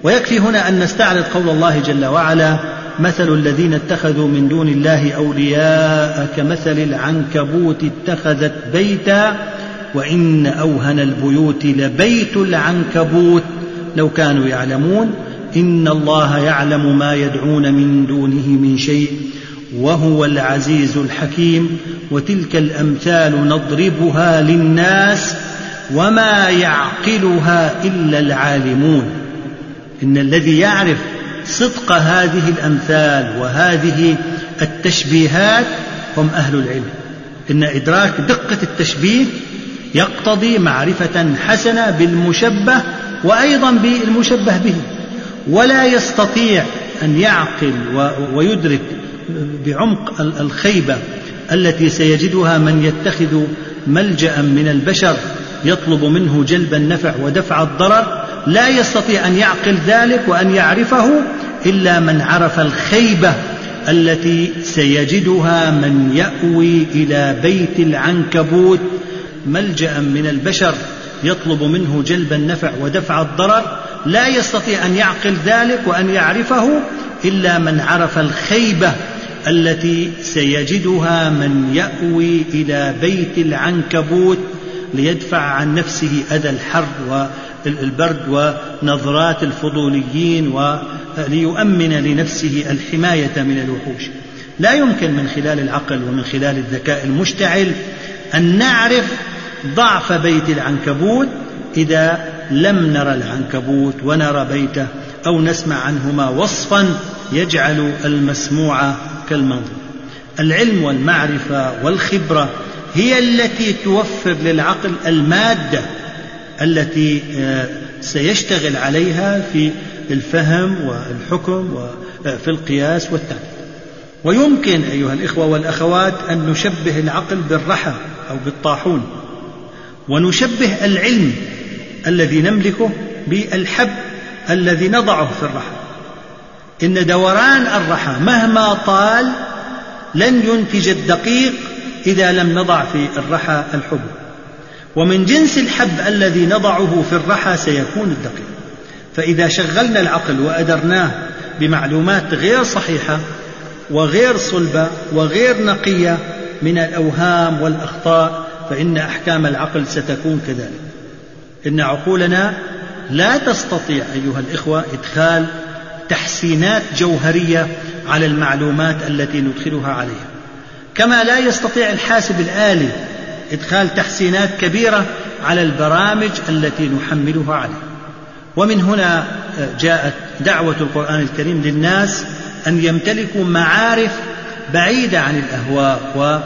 B: ويكفي هنا أن نستعرض قول الله جل وعلا: مثل الذين اتخذوا من دون الله أولياء كمثل العنكبوت اتخذت بيتا وإن أوهن البيوت لبيت العنكبوت لو كانوا يعلمون إن الله يعلم ما يدعون من دونه من شيء وهو العزيز الحكيم وتلك الأمثال نضربها للناس وما يعقلها إلا العالمون. إن الذي يعرف صدق هذه الأمثال وهذه التشبيهات هم أهل العلم. إن إدراك دقة التشبيه يقتضي معرفة حسنة بالمشبه وأيضا بالمشبه به، ولا يستطيع أن يعقل ويدرك بعمق الخيبة التي سيجدها من يتخذ ملجأ من البشر يطلب منه جلب النفع ودفع الضرر. لا يستطيع أن يعقل ذلك وأن يعرفه إلا من عرف الخيبة التي سيجدها من يأوي إلى بيت العنكبوت ملجأ من البشر يطلب منه جلب النفع ودفع الضرر. لا يستطيع أن يعقل ذلك وأن يعرفه إلا من عرف الخيبة التي سيجدها من يأوي إلى بيت العنكبوت ليدفع عن نفسه أذى الحر والبرد ونظرات الفضوليين وليؤمن لنفسه الحماية من الوحوش. لا يمكن من خلال العقل ومن خلال الذكاء المشتعل أن نعرف ضعف بيت العنكبوت إذا لم نرى العنكبوت ونرى بيته أو نسمع عنهما وصفا يجعل المسموع كالمنظور. العلم والمعرفة والخبرة هي التي توفر للعقل المادة التي سيشتغل عليها في الفهم والحكم وفي القياس والتعليل. ويمكن أيها الإخوة والأخوات أن نشبه العقل بالرحى أو بالطاحون، ونشبه العلم الذي نملكه بالحب الذي نضعه في الرحى. إن دوران الرحى مهما طال لن ينتج الدقيق إذا لم نضع في الرحى الحب، ومن جنس الحب الذي نضعه في الرحى سيكون الدقيق. فإذا شغلنا العقل وأدرناه بمعلومات غير صحيحة وغير صلبة وغير نقية من الأوهام والأخطاء فإن أحكام العقل ستكون كذلك. إن عقولنا لا تستطيع أيها الإخوة إدخال تحسينات جوهرية على المعلومات التي ندخلها عليها، كما لا يستطيع الحاسب الآلي إدخال تحسينات كبيرة على البرامج التي نحملها عليه. ومن هنا جاءت دعوة القرآن الكريم للناس أن يمتلكوا معارف بعيدة عن الأهواء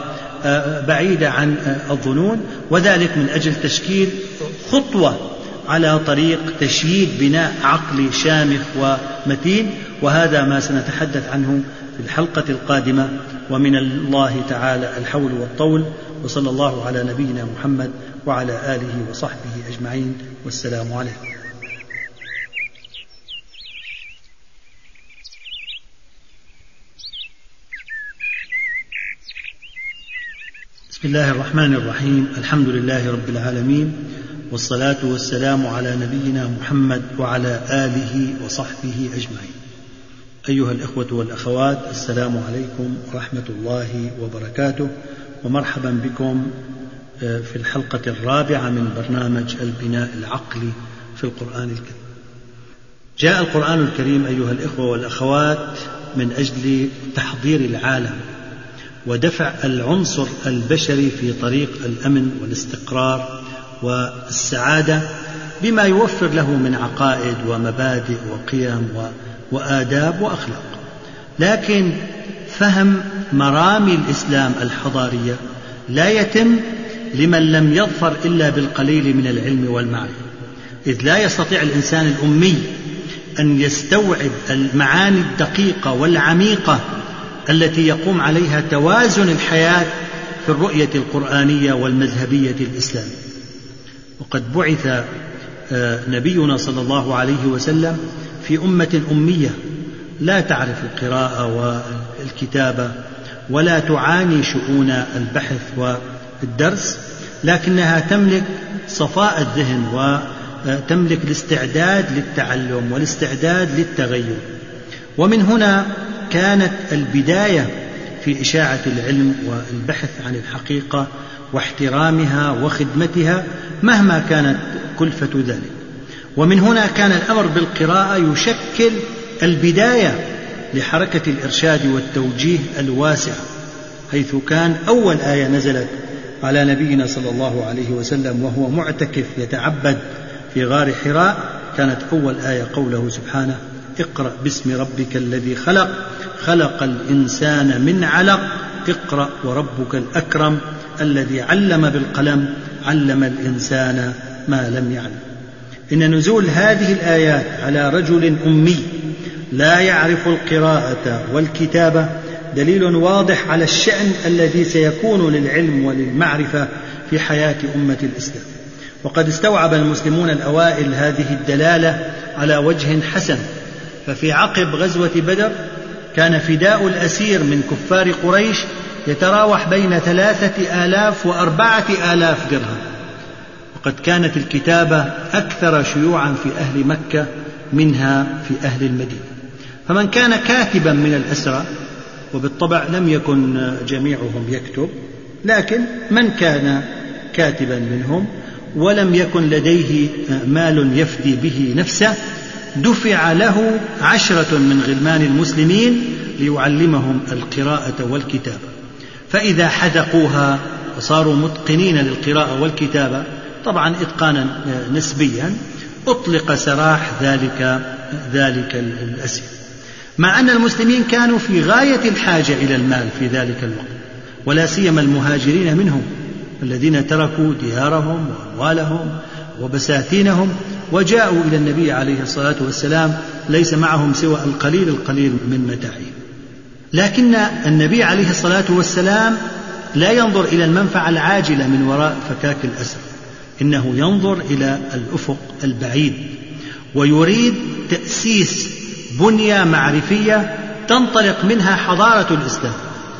B: وبعيدة عن الظنون، وذلك من أجل تشكيل خطوة على طريق تشييد بناء عقلي شامخ ومتين. وهذا ما سنتحدث عنه في الحلقة القادمة، ومن الله تعالى الحول والطول. وصلى الله على نبينا محمد وعلى آله وصحبه أجمعين، والسلام عليكم. بسم الله الرحمن الرحيم. الحمد لله رب العالمين، والصلاة والسلام على نبينا محمد وعلى آله وصحبه أجمعين. أيها الإخوة والأخوات، السلام عليكم ورحمة الله وبركاته، ومرحبا بكم في الحلقة الرابعة من برنامج البناء العقلي في القرآن الكريم. جاء القرآن الكريم أيها الإخوة والأخوات من أجل تحضير العالم ودفع العنصر البشري في طريق الأمن والاستقرار والسعادة بما يوفر له من عقائد ومبادئ وقيم وآداب وأخلاق. لكن فهم مرامي الإسلام الحضارية لا يتم لمن لم يظفر إلا بالقليل من العلم والمعرفة، إذ لا يستطيع الإنسان الأمي أن يستوعب المعاني الدقيقة والعميقة التي يقوم عليها توازن الحياة في الرؤية القرآنية والمذهبية الإسلامية. وقد بعث نبينا صلى الله عليه وسلم في أمة أمية لا تعرف القراءة والكتابة ولا تعاني شؤون البحث والدرس، لكنها تملك صفاء الذهن وتملك الاستعداد للتعلم والاستعداد للتغير. ومن هنا كانت البداية في إشاعة العلم والبحث عن الحقيقة واحترامها وخدمتها مهما كانت كلفة ذلك. ومن هنا كان الأمر بالقراءة يشكل البداية لحركة الإرشاد والتوجيه الواسع، حيث كان أول آية نزلت على نبينا صلى الله عليه وسلم وهو معتكف يتعبد في غار حراء، كانت أول آية قوله سبحانه: اقرأ باسم ربك الذي خلق خلق الإنسان من علق اقرأ وربك الأكرم الذي علم بالقلم علم الإنسان ما لم يعلم. إن نزول هذه الآيات على رجل أمي لا يعرف القراءة والكتابة دليل واضح على الشأن الذي سيكون للعلم وللمعرفة في حياة أمة الإسلام. وقد استوعب المسلمون الأوائل هذه الدلالة على وجه حسن، ففي عقب غزوة بدر كان فداء الأسير من كفار قريش يتراوح بين ثلاثة آلاف وأربعة آلاف درهم، وقد كانت الكتابة أكثر شيوعا في أهل مكة منها في أهل المدينة. فمن كان كاتبا من الأسرى، وبالطبع لم يكن جميعهم يكتب، لكن من كان كاتبا منهم ولم يكن لديه مال يفدي به نفسه، دفع له عشرة من غلمان المسلمين ليعلمهم القراءة والكتابة، فإذا حذقوها وصاروا متقنين للقراءة والكتابة، طبعا إتقانا نسبيا، أطلق سراح ذلك ذلك الأسير. مع أن المسلمين كانوا في غاية الحاجة إلى المال في ذلك الوقت، ولا سيما المهاجرين منهم الذين تركوا ديارهم وأموالهم وبساتينهم وجاءوا إلى النبي عليه الصلاة والسلام ليس معهم سوى القليل القليل من متاعهم. لكن النبي عليه الصلاة والسلام لا ينظر إلى المنفعة العاجلة من وراء فكاك الأسر، إنه ينظر إلى الأفق البعيد، ويريد تأسيس بنية معرفية تنطلق منها حضارة الإسلام،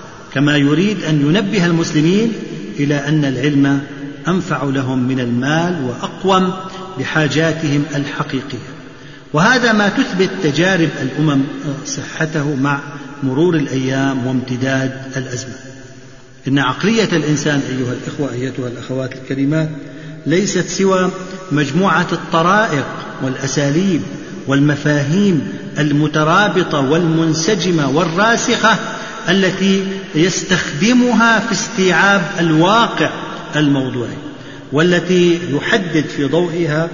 B: كما يريد أن ينبه المسلمين إلى أن العلم أنفع لهم من المال وأقوم لحاجاتهم الحقيقية. وهذا ما تثبت تجارب الأمم صحته مع مرور الأيام وامتداد الأزمة. إن عقلية الإنسان أيها الإخوة أيتها الأخوات الكريمات ليست سوى مجموعة الطرائق والأساليب والمفاهيم المترابطة والمنسجمة والراسخة التي يستخدمها في استيعاب الواقع الموضوعي، والتي يحدد في ضوئها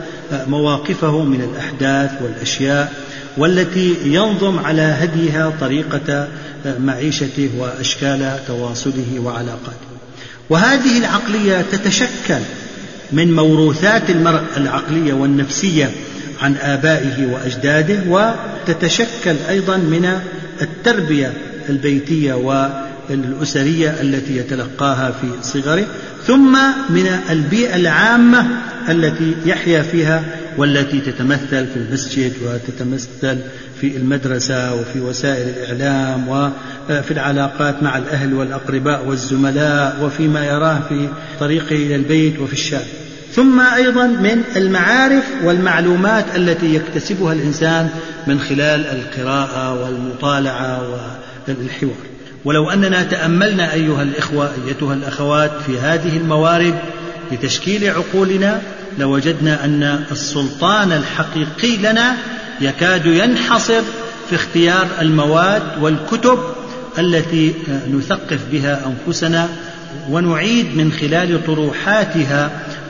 B: مواقفه من الأحداث والأشياء، والتي ينظم على هديها طريقة معيشته وأشكال تواصله وعلاقاته. وهذه العقلية تتشكل من موروثات المرء العقلية والنفسية عن آبائه وأجداده، وتتشكل أيضا من التربية البيتية والأسرية التي يتلقاها في صغره، ثم من البيئة العامة التي يحيا فيها، والتي تتمثل في المسجد وتتمثل في المدرسة وفي وسائل الإعلام وفي العلاقات مع الأهل والأقرباء والزملاء وفيما يراه في طريقه إلى البيت وفي الشارع، ثم أيضا من المعارف والمعلومات التي يكتسبها الإنسان من خلال القراءة والمطالعة والحوار. ولو أننا تأملنا أيها الإخوة أيتها الأخوات في هذه الموارد لتشكيل عقولنا، لوجدنا أن السلطان الحقيقي لنا يكاد ينحصر في اختيار المواد والكتب التي نثقف بها أنفسنا ونعيد من خلال طروحاتها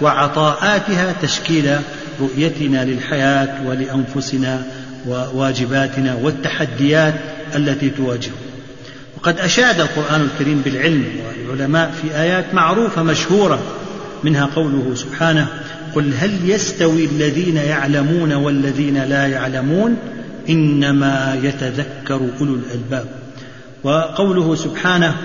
B: وعطاءاتها تشكيل رؤيتنا للحياة ولأنفسنا وواجباتنا والتحديات التي تواجهنا. وقد أشاد القرآن الكريم بالعلم والعلماء في آيات معروفة مشهورة، منها قوله سبحانه: قل هل يستوي الذين يعلمون والذين لا يعلمون إنما يتذكر أولو الألباب. وقوله سبحانه: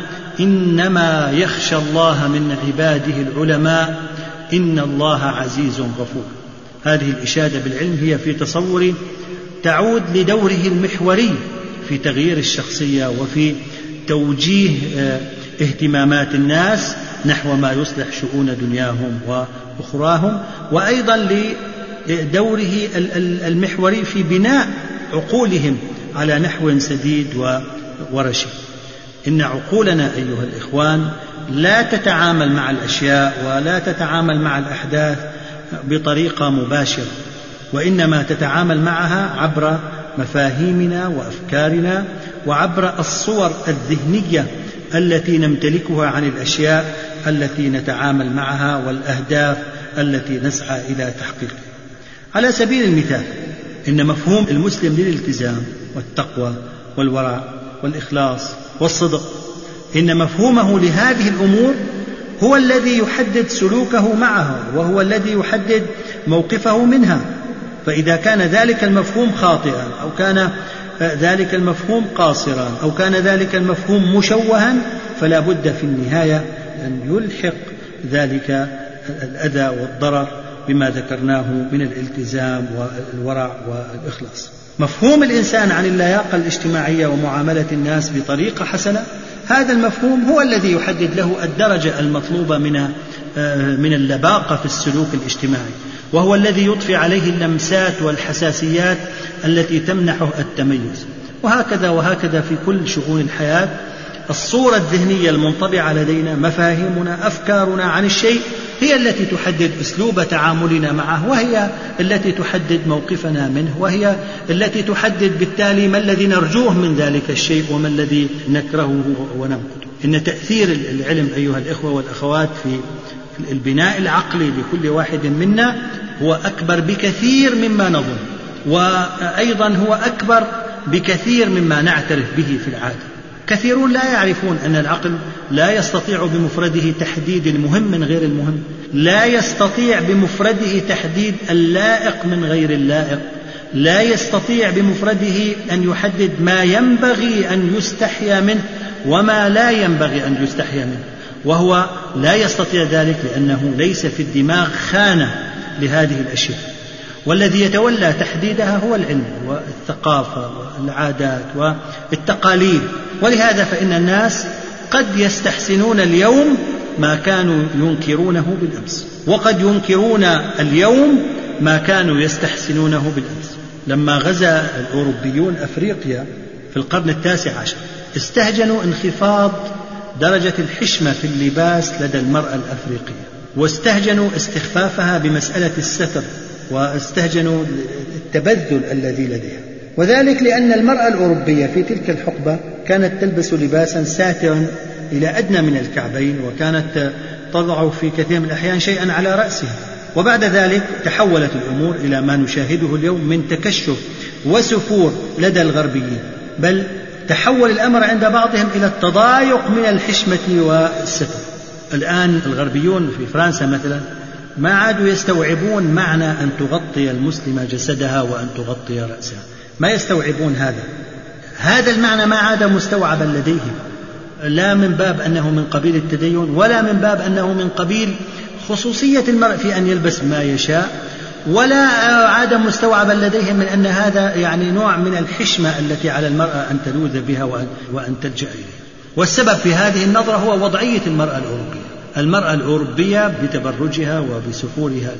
B: إنما يخشى الله من عباده العلماء إن الله عزيز غفور. هذه الإشادة بالعلم هي في تصور تعود لدوره المحوري في تغيير الشخصية وفي توجيه اهتمامات الناس نحو ما يصلح شؤون دنياهم وأخراهم، وأيضا دوره المحوري في بناء عقولهم على نحو سديد ورشيد. إن عقولنا أيها الإخوان لا تتعامل مع الأشياء ولا تتعامل مع الأحداث بطريقة مباشرة، وإنما تتعامل معها عبر مفاهيمنا وأفكارنا وعبر الصور الذهنية التي نمتلكها عن الأشياء التي نتعامل معها والأهداف التي نسعى إلى تحقيقها. على سبيل المثال، إن مفهوم المسلم للالتزام والتقوى والورع والإخلاص والصدق، إن مفهومه لهذه الأمور هو الذي يحدد سلوكه معها، وهو الذي يحدد موقفه منها. فإذا كان ذلك المفهوم خاطئا، أو كان ذلك المفهوم قاصرا، أو كان ذلك المفهوم مشوها، فلا بد في النهاية أن يلحق ذلك الأذى والضرر بما ذكرناه من الالتزام والورع والإخلاص. مفهوم الإنسان عن اللياقة الاجتماعية ومعاملة الناس بطريقة حسنة، هذا المفهوم هو الذي يحدد له الدرجة المطلوبة من من اللباقة في السلوك الاجتماعي، وهو الذي يضفي عليه اللمسات والحساسيات التي تمنحه التميز. وهكذا وهكذا في كل شؤون الحياة. الصورة الذهنية المنطبعة لدينا، مفاهيمنا، أفكارنا عن الشيء، هي التي تحدد أسلوب تعاملنا معه، وهي التي تحدد موقفنا منه، وهي التي تحدد بالتالي ما الذي نرجوه من ذلك الشيء وما الذي نكرهه وننقده. إن تأثير العلم أيها الإخوة والأخوات في البناء العقلي لكل واحد منا هو أكبر بكثير مما نظن، وأيضا هو أكبر بكثير مما نعترف به في العادة. كثيرون لا يعرفون أن العقل لا يستطيع بمفرده تحديد المهم من غير المهم، لا يستطيع بمفرده تحديد اللائق من غير اللائق، لا يستطيع بمفرده أن يحدد ما ينبغي أن يستحيا منه وما لا ينبغي أن يستحيا منه، وهو لا يستطيع ذلك لأنه ليس في الدماغ خانة لهذه الأشياء. والذي يتولى تحديدها هو العلم والثقافة والعادات والتقاليد. ولهذا فإن الناس قد يستحسنون اليوم ما كانوا ينكرونه بالأمس، وقد ينكرون اليوم ما كانوا يستحسنونه بالأمس. لما غزا الأوروبيون أفريقيا في القرن التاسع عشر، استهجنوا انخفاض درجة الحشمة في اللباس لدى المرأة الأفريقية، واستهجنوا استخفافها بمسألة الستر، واستهجنوا التبذل الذي لديها. وذلك لأن المرأة الأوروبية في تلك الحقبة كانت تلبس لباسا ساترا إلى أدنى من الكعبين، وكانت تضع في كثير من الأحيان شيئا على رأسها. وبعد ذلك تحولت الأمور إلى ما نشاهده اليوم من تكشف وسفور لدى الغربيين، بل تحول الأمر عند بعضهم إلى التضايق من الحشمة والستر. الآن الغربيون في فرنسا مثلا ما عادوا يستوعبون معنى أن تغطي المسلمة جسدها وأن تغطي رأسها، ما يستوعبون هذا هذا المعنى، ما عاد مستوعبا لديهم، لا من باب أنه من قبيل التدين، ولا من باب أنه من قبيل خصوصية المرء في أن يلبس ما يشاء، ولا عاد مستوعبا لديهم من أن هذا يعني نوع من الحشمة التي على المرأة أن تلوذ بها وأن تلجأ إليها. والسبب في هذه النظرة هو وضعية المرأة الأوروبية. المرأة الأوروبية بتبرجها وبسفورها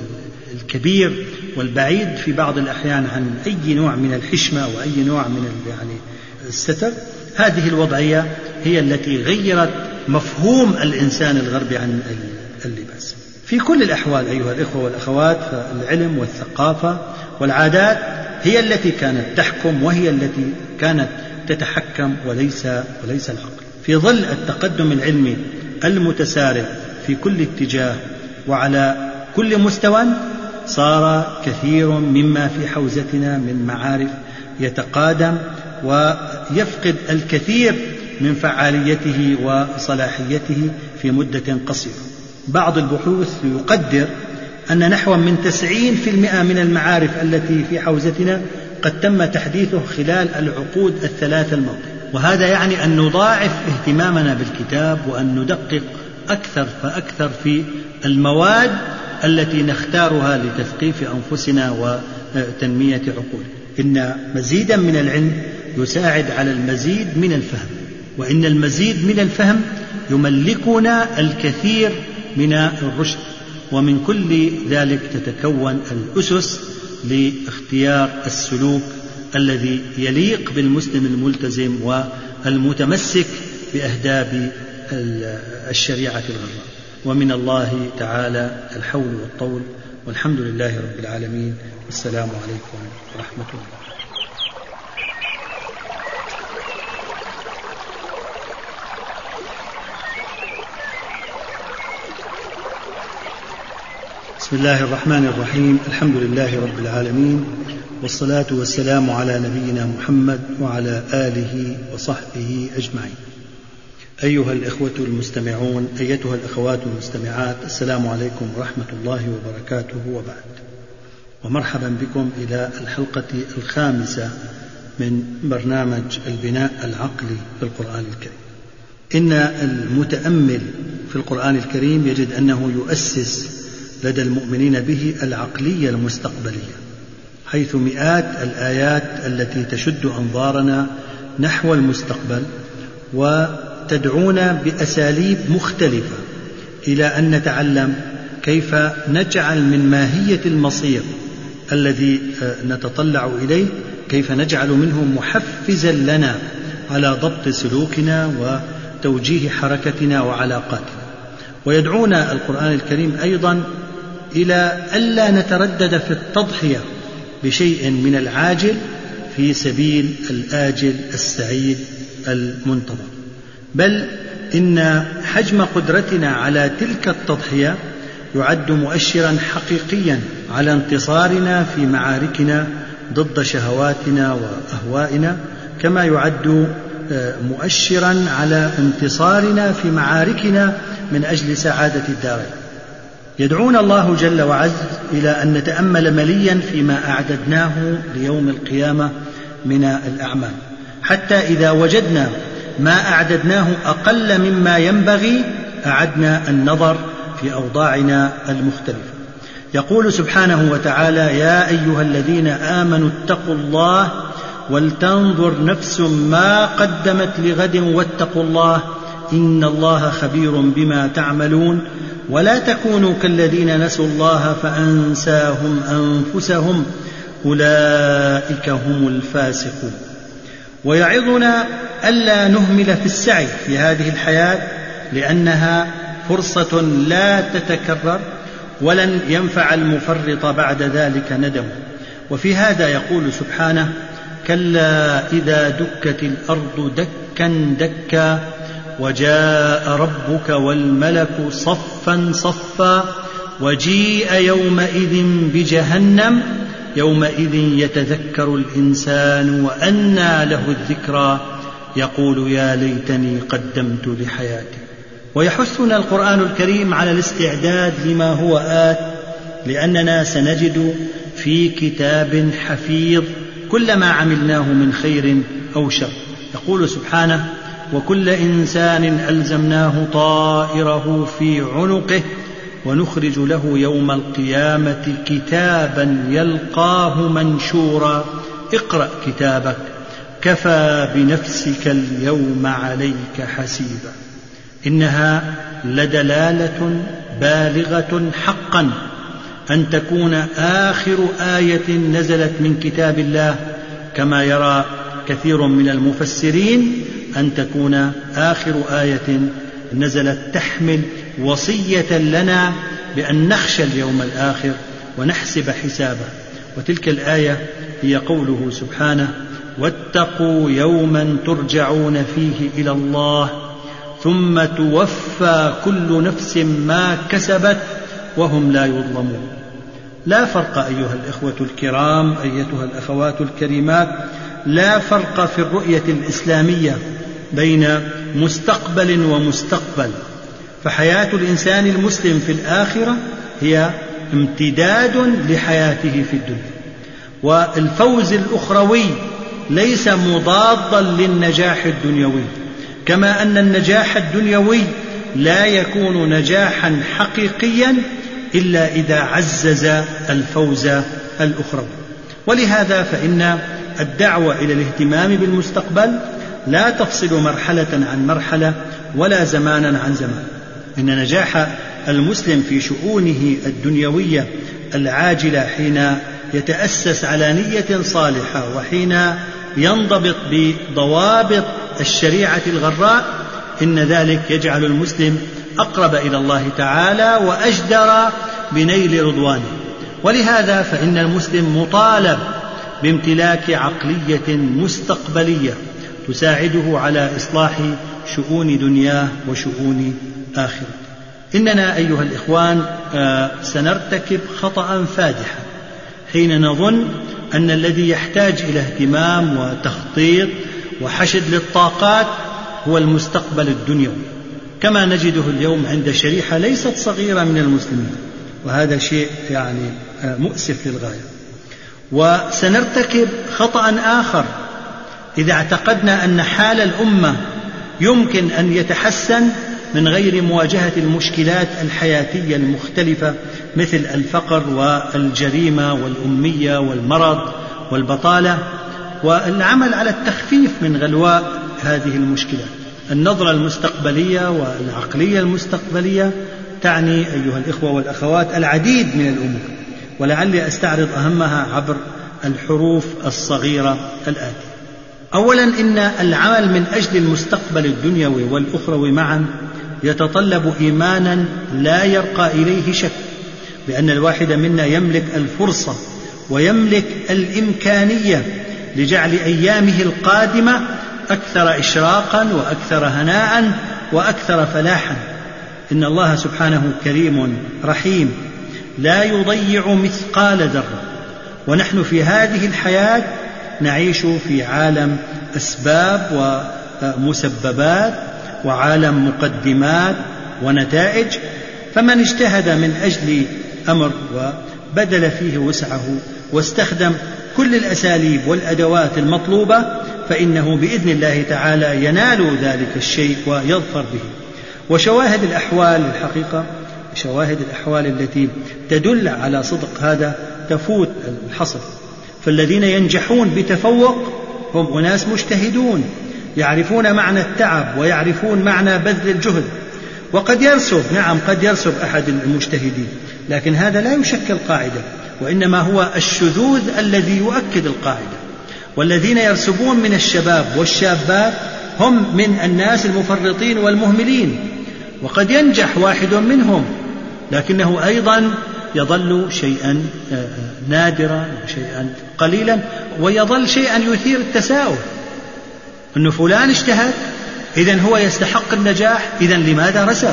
B: الكبير والبعيد في بعض الأحيان عن أي نوع من الحشمة وأي نوع من يعني الستر، هذه الوضعية هي التي غيرت مفهوم الإنسان الغربي عن اللباس. في كل الأحوال أيها الإخوة والأخوات، فالعلم والثقافة والعادات هي التي كانت تحكم، وهي التي كانت تتحكم، وليس وليس العقل. في ظل التقدم العلمي المتسارع في كل اتجاه وعلى كل مستوى، صار كثير مما في حوزتنا من معارف يتقادم ويفقد الكثير من فعاليته وصلاحيته في مدة قصيرة. بعض البحوث يقدر أن نحو من تسعين في المئة من المعارف التي في حوزتنا قد تم تحديثه خلال العقود الثلاثة الماضية، وهذا يعني أن نضاعف اهتمامنا بالكتاب وأن ندقق أكثر فأكثر في المواد التي نختارها لتثقيف أنفسنا وتنمية عقولنا. إن مزيدا من العلم يساعد على المزيد من الفهم، وإن المزيد من الفهم يملكنا الكثير من الرشد، ومن كل ذلك تتكون الأسس لاختيار السلوك الذي يليق بالمسلم الملتزم والمتمسك بأهداب الشريعة الغراء. ومن الله تعالى الحول والطول، والحمد لله رب العالمين، والسلام عليكم ورحمة الله. بسم الله الرحمن الرحيم. الحمد لله رب العالمين، والصلاة والسلام على نبينا محمد وعلى آله وصحبه أجمعين. أيها الإخوة المستمعون، أيتها الأخوات المستمعات، السلام عليكم ورحمة الله وبركاته، وبعد. ومرحبا بكم إلى الحلقة الخامسة من برنامج البناء العقلي في القرآن الكريم. إن المتأمل في القرآن الكريم يجد أنه يؤسس لدى المؤمنين به العقلية المستقبلية، حيث مئات الآيات التي تشد أنظارنا نحو المستقبل وتدعونا بأساليب مختلفة إلى أن نتعلم كيف نجعل من ماهية المصير الذي نتطلع إليه، كيف نجعل منه محفزا لنا على ضبط سلوكنا وتوجيه حركتنا وعلاقاتنا. ويدعونا القرآن الكريم أيضا إلى ألا نتردد في التضحية بشيء من العاجل في سبيل الآجل السعيد المنتظر، بل إن حجم قدرتنا على تلك التضحية يعد مؤشرا حقيقيا على انتصارنا في معاركنا ضد شهواتنا وأهوائنا، كما يعد مؤشرا على انتصارنا في معاركنا من أجل سعادة الدارين. يدعونا الله جل وعز إلى أن نتأمل مليا فيما أعددناه ليوم القيامة من الأعمال، حتى إذا وجدنا ما أعددناه أقل مما ينبغي أعدنا النظر في أوضاعنا المختلفة. يقول سبحانه وتعالى: يا أيها الذين آمنوا اتقوا الله ولتنظر نفس ما قدمت لغد واتقوا الله إن الله خبير بما تعملون ولا تكونوا كالذين نسوا الله فأنساهم أنفسهم أولئك هم الفاسقون. ويعظنا ألا نهمل في السعي في هذه الحياة، لأنها فرصة لا تتكرر ولن ينفع المفرط بعد ذلك ندم. وفي هذا يقول سبحانه: كلا إذا دكت الأرض دكا دكا وجاء ربك والملك صفا صفا وجيء يومئذ بجهنم يومئذ يتذكر الإنسان وأنى له الذكرى يقول يا ليتني قدمت لحياتي. ويحثنا القرآن الكريم على الاستعداد لما هو آت، لأننا سنجد في كتاب حفيظ كل ما عملناه من خير أو شر. يقول سبحانه: وكل إنسان ألزمناه طائره في عنقه ونخرج له يوم القيامة كتابا يلقاه منشورا اقرأ كتابك كفى بنفسك اليوم عليك حسيبا. إنها لدلالة بالغة حقا أن تكون آخر آية نزلت من كتاب الله، كما يرى كثير من المفسرين أن تكون آخر آية نزلت تحمل وصية لنا بأن نخشى اليوم الآخر ونحسب حسابه. وتلك الآية هي قوله سبحانه: واتقوا يوما ترجعون فيه إلى الله ثم توفى كل نفس ما كسبت وهم لا يظلمون. لا فرق أيها الإخوة الكرام، أيتها الأخوات الكريمات، لا فرق في الرؤية الإسلامية بين مستقبل ومستقبل، فحياة الإنسان المسلم في الآخرة هي امتداد لحياته في الدنيا، والفوز الأخروي ليس مضادا للنجاح الدنيوي، كما أن النجاح الدنيوي لا يكون نجاحا حقيقيا إلا إذا عزز الفوز الأخروي. ولهذا فإن الدعوة إلى الاهتمام بالمستقبل لا تفصل مرحلة عن مرحلة ولا زمانا عن زمان. إن نجاح المسلم في شؤونه الدنيوية العاجلة حين يتأسس على نية صالحة وحين ينضبط بضوابط الشريعة الغراء إن ذلك يجعل المسلم أقرب إلى الله تعالى وأجدر بنيل رضوانه. ولهذا فإن المسلم مطالب بامتلاك عقلية مستقبلية تساعده على إصلاح شؤون دنياه وشؤون آخرته. إننا أيها الإخوان سنرتكب خطأ فادحا حين نظن أن الذي يحتاج إلى اهتمام وتخطيط وحشد للطاقات هو المستقبل الدنيوي، كما نجده اليوم عند شريحة ليست صغيرة من المسلمين، وهذا شيء يعني مؤسف للغاية. وسنرتكب خطأ آخر إذا اعتقدنا أن حال الأمة يمكن أن يتحسن من غير مواجهة المشكلات الحياتية المختلفة مثل الفقر والجريمة والأمية والمرض والبطالة، والعمل على التخفيف من غلواء هذه المشكلات. النظرة المستقبلية والعقلية المستقبلية تعني أيها الإخوة والأخوات العديد من الأمور، ولعلي أستعرض أهمها عبر الحروف الصغيرة الآتية. أولا، إن العمل من أجل المستقبل الدنيوي والأخروي معا يتطلب إيمانا لا يرقى إليه شك بأن الواحد منا يملك الفرصة ويملك الإمكانية لجعل أيامه القادمة أكثر إشراقا وأكثر هناء وأكثر فلاحا. إن الله سبحانه كريم رحيم لا يضيع مثقال ذرة، ونحن في هذه الحياة نعيش في عالم أسباب ومسببات وعالم مقدمات ونتائج، فمن اجتهد من أجل أمر وبذل فيه وسعه واستخدم كل الأساليب والأدوات المطلوبة فإنه بإذن الله تعالى ينال ذلك الشيء ويظفر به. وشواهد الأحوال الحقيقة شواهد الأحوال التي تدل على صدق هذا تفوت الحصر. فالذين ينجحون بتفوق هم أناس مجتهدون يعرفون معنى التعب ويعرفون معنى بذل الجهد. وقد يرسب، نعم قد يرسب أحد المجتهدين، لكن هذا لا يشكل قاعدة، وإنما هو الشذوذ الذي يؤكد القاعدة. والذين يرسبون من الشباب والشابات هم من الناس المفرطين والمهملين، وقد ينجح واحد منهم لكنه أيضا يظل شيئا نادرا وشيئا قليلا، ويظل شيئا يثير التساؤل أن فلان اجتهد إذن هو يستحق النجاح، إذن لماذا رسب؟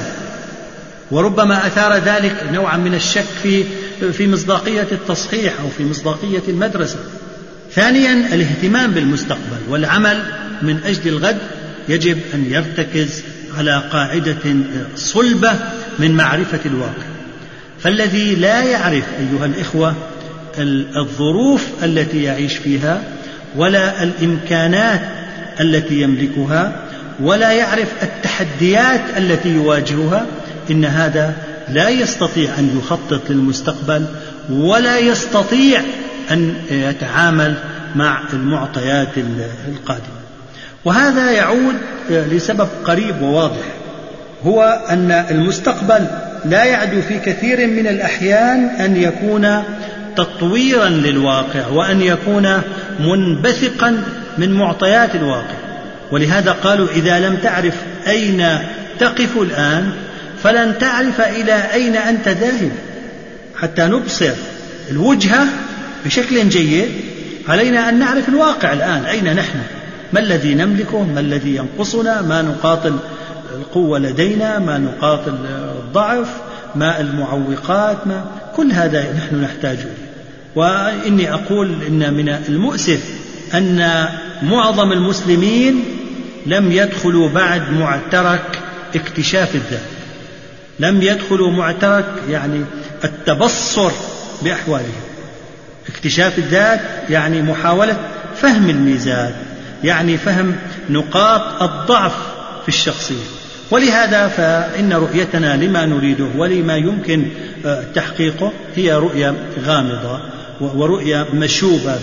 B: وربما أثار ذلك نوعا من الشك في في مصداقية التصحيح أو في مصداقية المدرسة. ثانيا، الاهتمام بالمستقبل والعمل من أجل الغد يجب أن يرتكز على قاعدة صلبة من معرفة الواقع. فالذي لا يعرف أيها الإخوة الظروف التي يعيش فيها ولا الإمكانات التي يملكها ولا يعرف التحديات التي يواجهها، إن هذا لا يستطيع أن يخطط للمستقبل ولا يستطيع أن يتعامل مع المعطيات القادمة. وهذا يعود لسبب قريب وواضح، هو أن المستقبل لا يعدو في كثير من الأحيان أن يكون تطويرا للواقع وأن يكون منبثقا من معطيات الواقع. ولهذا قالوا إذا لم تعرف أين تقف الآن فلن تعرف إلى أين أنت ذاهب. حتى نبصر الوجهة بشكل جيد علينا أن نعرف الواقع الآن، أين نحن، ما الذي نملكه، ما الذي ينقصنا، ما نقاط القوة لدينا، ما نقاط الضعف، ما المعوقات، ما كل هذا نحن نحتاجه. وإني أقول إن من المؤسف أن معظم المسلمين لم يدخلوا بعد معترك اكتشاف الذات، لم يدخلوا معترك يعني التبصر بأحوالهم. اكتشاف الذات يعني محاولة فهم الميزات، يعني فهم نقاط الضعف في الشخصية. ولهذا فإن رؤيتنا لما نريده ولما يمكن تحقيقه هي رؤية غامضة ورؤية مشوبة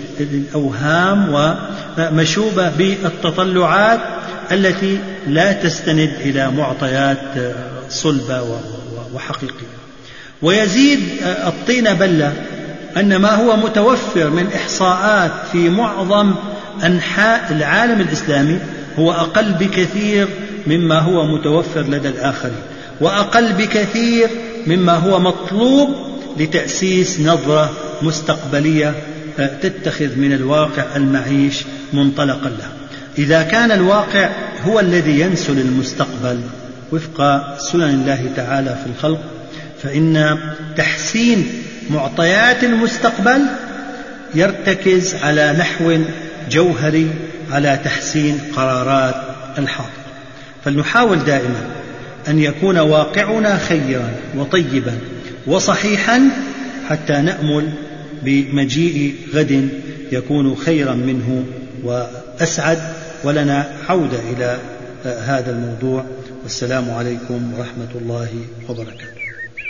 B: بالأوهام ومشوبة بالتطلعات التي لا تستند إلى معطيات صلبة وحقيقية. ويزيد الطين بلة أن ما هو متوفر من إحصاءات في معظم أنحاء العالم الإسلامي هو أقل بكثير مما هو متوفر لدى الآخرين، وأقل بكثير مما هو مطلوب لتأسيس نظرة مستقبلية تتخذ من الواقع المعيش منطلقا له. إذا كان الواقع هو الذي ينسل المستقبل وفق سنن الله تعالى في الخلق، فإن تحسين معطيات المستقبل يرتكز على نحو جوهري على تحسين قرارات الحاضر. فلنحاول دائما أن يكون واقعنا خيرا وطيبا وصحيحا حتى نأمل بمجيء غد يكون خيرا منه وأسعد. ولنا عودة إلى هذا الموضوع، والسلام عليكم ورحمة الله وبركاته.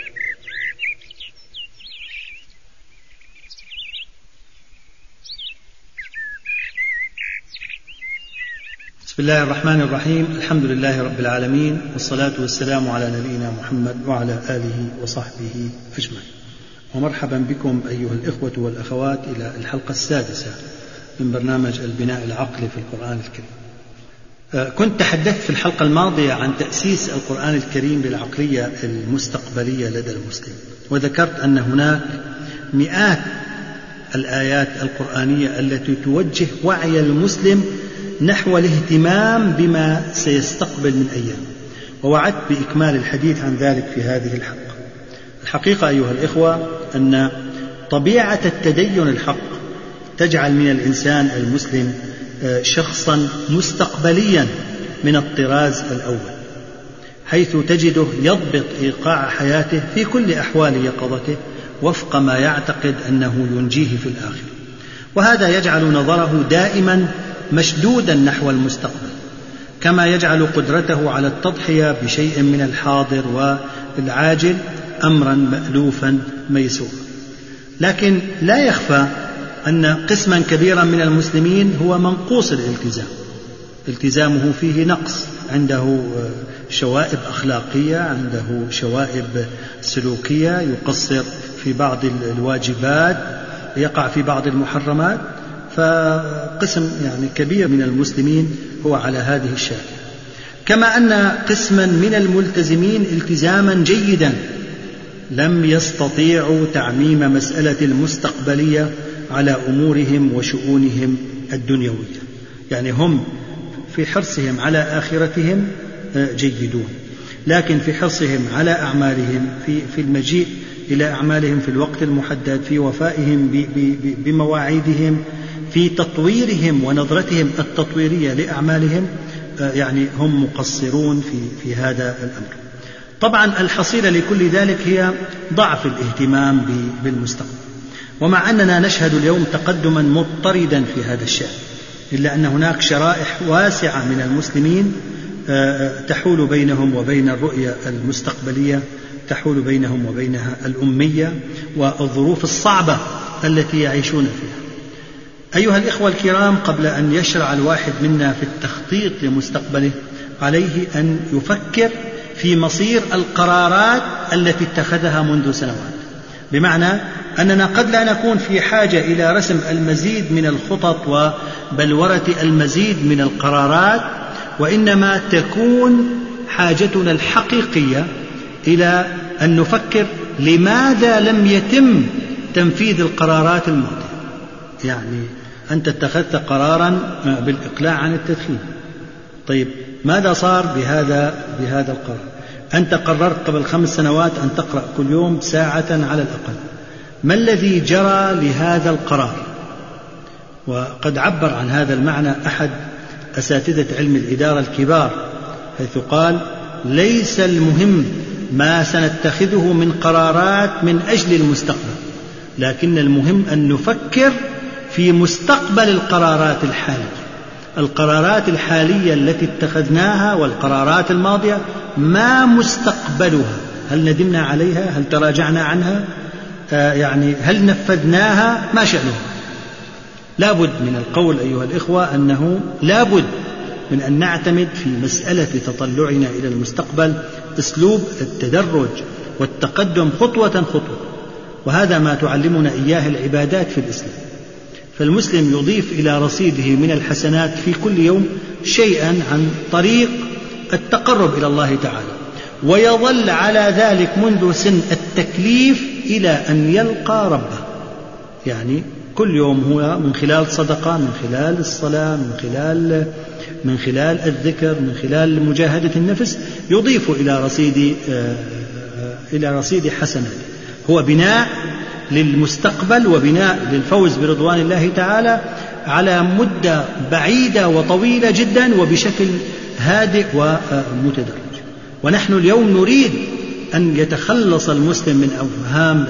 B: بسم الله الرحمن الرحيم. الحمد لله رب العالمين، والصلاة والسلام على نبينا محمد وعلى آله وصحبه أجمعين. ومرحبا بكم أيها الإخوة والأخوات إلى الحلقة السادسة من برنامج البناء العقلي في القرآن الكريم. كنت تحدثت في الحلقة الماضية عن تأسيس القرآن الكريم للعقلية المستقبلية لدى المسلم، وذكرت أن هناك مئات الآيات القرآنية التي توجه وعي المسلم نحو الاهتمام بما سيستقبل من أيام، ووعدت بإكمال الحديث عن ذلك في هذه الحلقة. الحقيقة أيها الإخوة أن طبيعة التدين الحق تجعل من الإنسان المسلم شخصا مستقبليا من الطراز الأول، حيث تجده يضبط إيقاع حياته في كل أحوال يقظته وفق ما يعتقد أنه ينجيه في الآخرة، وهذا يجعل نظره دائما مشدودا نحو المستقبل، كما يجعل قدرته على التضحية بشيء من الحاضر والعاجل أمرا مألوفا ميسورا. لكن لا يخفى أن قسما كبيرا من المسلمين هو منقوص الالتزام، التزامه فيه نقص، عنده شوائب أخلاقية، عنده شوائب سلوكية، يقصر في بعض الواجبات، يقع في بعض المحرمات. فقسم يعني كبير من المسلمين هو على هذه الشاكلة، كما أن قسما من الملتزمين التزاما جيدا لم يستطيعوا تعميم مسألة المستقبلية على أمورهم وشؤونهم الدنيوية، يعني هم في حرصهم على آخرتهم جيدون، لكن في حرصهم على أعمالهم، في, في المجيء إلى أعمالهم في الوقت المحدد، في وفائهم بمواعيدهم، في تطويرهم ونظرتهم التطويرية لأعمالهم، يعني هم مقصرون في, في هذا الأمر. طبعا الحصيلة لكل ذلك هي ضعف الاهتمام بالمستقبل، ومع أننا نشهد اليوم تقدما مضطردا في هذا الشأن، إلا أن هناك شرائح واسعة من المسلمين تحول بينهم وبين الرؤية المستقبلية، تحول بينهم وبينها الأمية والظروف الصعبة التي يعيشون فيها. أيها الإخوة الكرام، قبل أن يشرع الواحد منا في التخطيط لمستقبله عليه أن يفكر في مصير القرارات التي اتخذها منذ سنوات، بمعنى أننا قد لا نكون في حاجة إلى رسم المزيد من الخطط وبلورة المزيد من القرارات، وإنما تكون حاجتنا الحقيقية إلى أن نفكر لماذا لم يتم تنفيذ القرارات الماضية. يعني أنت اتخذت قرارا بالإقلاع عن التدخين، طيب ماذا صار بهذا بهذا القرار؟ أنت قررت قبل خمس سنوات أن تقرأ كل يوم ساعة على الأقل، ما الذي جرى لهذا القرار؟ وقد عبر عن هذا المعنى أحد أساتذة علم الإدارة الكبار، حيث قال: ليس المهم ما سنتخذه من قرارات من أجل المستقبل، لكن المهم أن نفكر في مستقبل القرارات الحالية. القرارات الحالية التي اتخذناها والقرارات الماضية ما مستقبلها؟ هل ندمنا عليها؟ هل تراجعنا عنها؟ آه يعني هل نفذناها؟ ما شأنها؟ لابد من القول أيها الإخوة أنه لابد من أن نعتمد في مسألة تطلعنا إلى المستقبل أسلوب التدرج والتقدم خطوة خطوة، وهذا ما تعلمنا إياه العبادات في الإسلام. فالمسلم يضيف إلى رصيده من الحسنات في كل يوم شيئا عن طريق التقرب إلى الله تعالى، ويظل على ذلك منذ سن التكليف إلى أن يلقى ربه. يعني كل يوم هو من خلال صدقة، من خلال الصلاة، من خلال من خلال الذكر، من خلال مجاهدة النفس، يضيف إلى رصيد إلى رصيد حسنات. هو بناء للمستقبل وبناء للفوز برضوان الله تعالى على مدة بعيدة وطويلة جدا وبشكل هادئ ومتدرج. ونحن اليوم نريد أن يتخلص المسلم من أوهام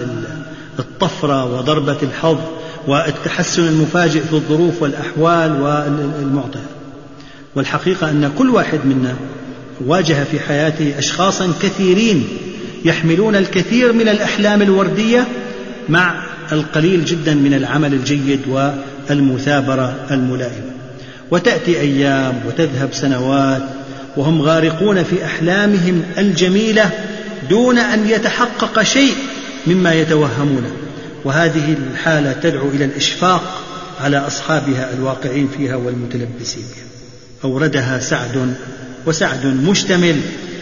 B: الطفرة وضربة الحظ والتحسن المفاجئ في الظروف والأحوال والمعطيات. والحقيقة أن كل واحد منا واجه في حياته أشخاصا كثيرين يحملون الكثير من الأحلام الوردية مع القليل جدا من العمل الجيد والمثابرة الملائمة. وتأتي أيام وتذهب سنوات وهم غارقون في أحلامهم الجميلة دون أن يتحقق شيء مما يتوهمونه، وهذه الحالة تدعو إلى الإشفاق على أصحابها الواقعين فيها والمتلبسين بها. أوردها سعد، وسعد مشتمل: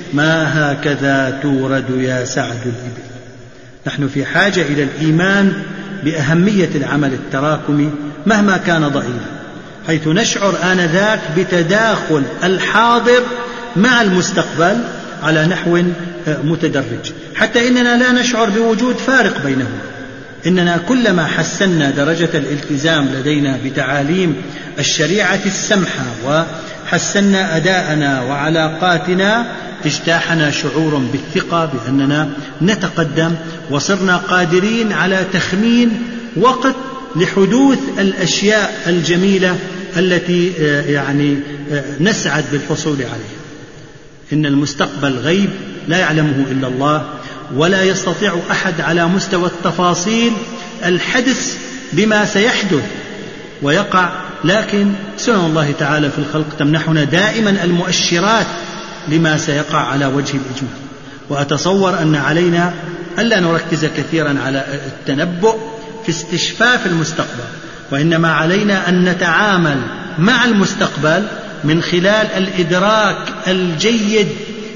B: ما هكذا تورد يا سعد الإبل. نحن في حاجة إلى الإيمان بأهمية العمل التراكمي مهما كان ضئيلا، حيث نشعر آنذاك بتداخل الحاضر مع المستقبل على نحو متدرج، حتى إننا لا نشعر بوجود فارق بينهما. إننا كلما حسنا درجة الالتزام لدينا بتعاليم الشريعة السمحة وحسنا أداءنا وعلاقاتنا اجتاحنا شعور بالثقة بأننا نتقدم، وصرنا قادرين على تخمين وقت لحدوث الأشياء الجميلة التي يعني نسعد بالحصول عليها. إن المستقبل غيب لا يعلمه إلا الله، ولا يستطيع أحد على مستوى التفاصيل الحدث بما سيحدث ويقع، لكن سنن الله تعالى في الخلق تمنحنا دائما المؤشرات لما سيقع على وجه الإجمال. وأتصور أن علينا ألا نركز كثيرا على التنبؤ في استشفاف المستقبل، وإنما علينا أن نتعامل مع المستقبل من خلال الإدراك الجيد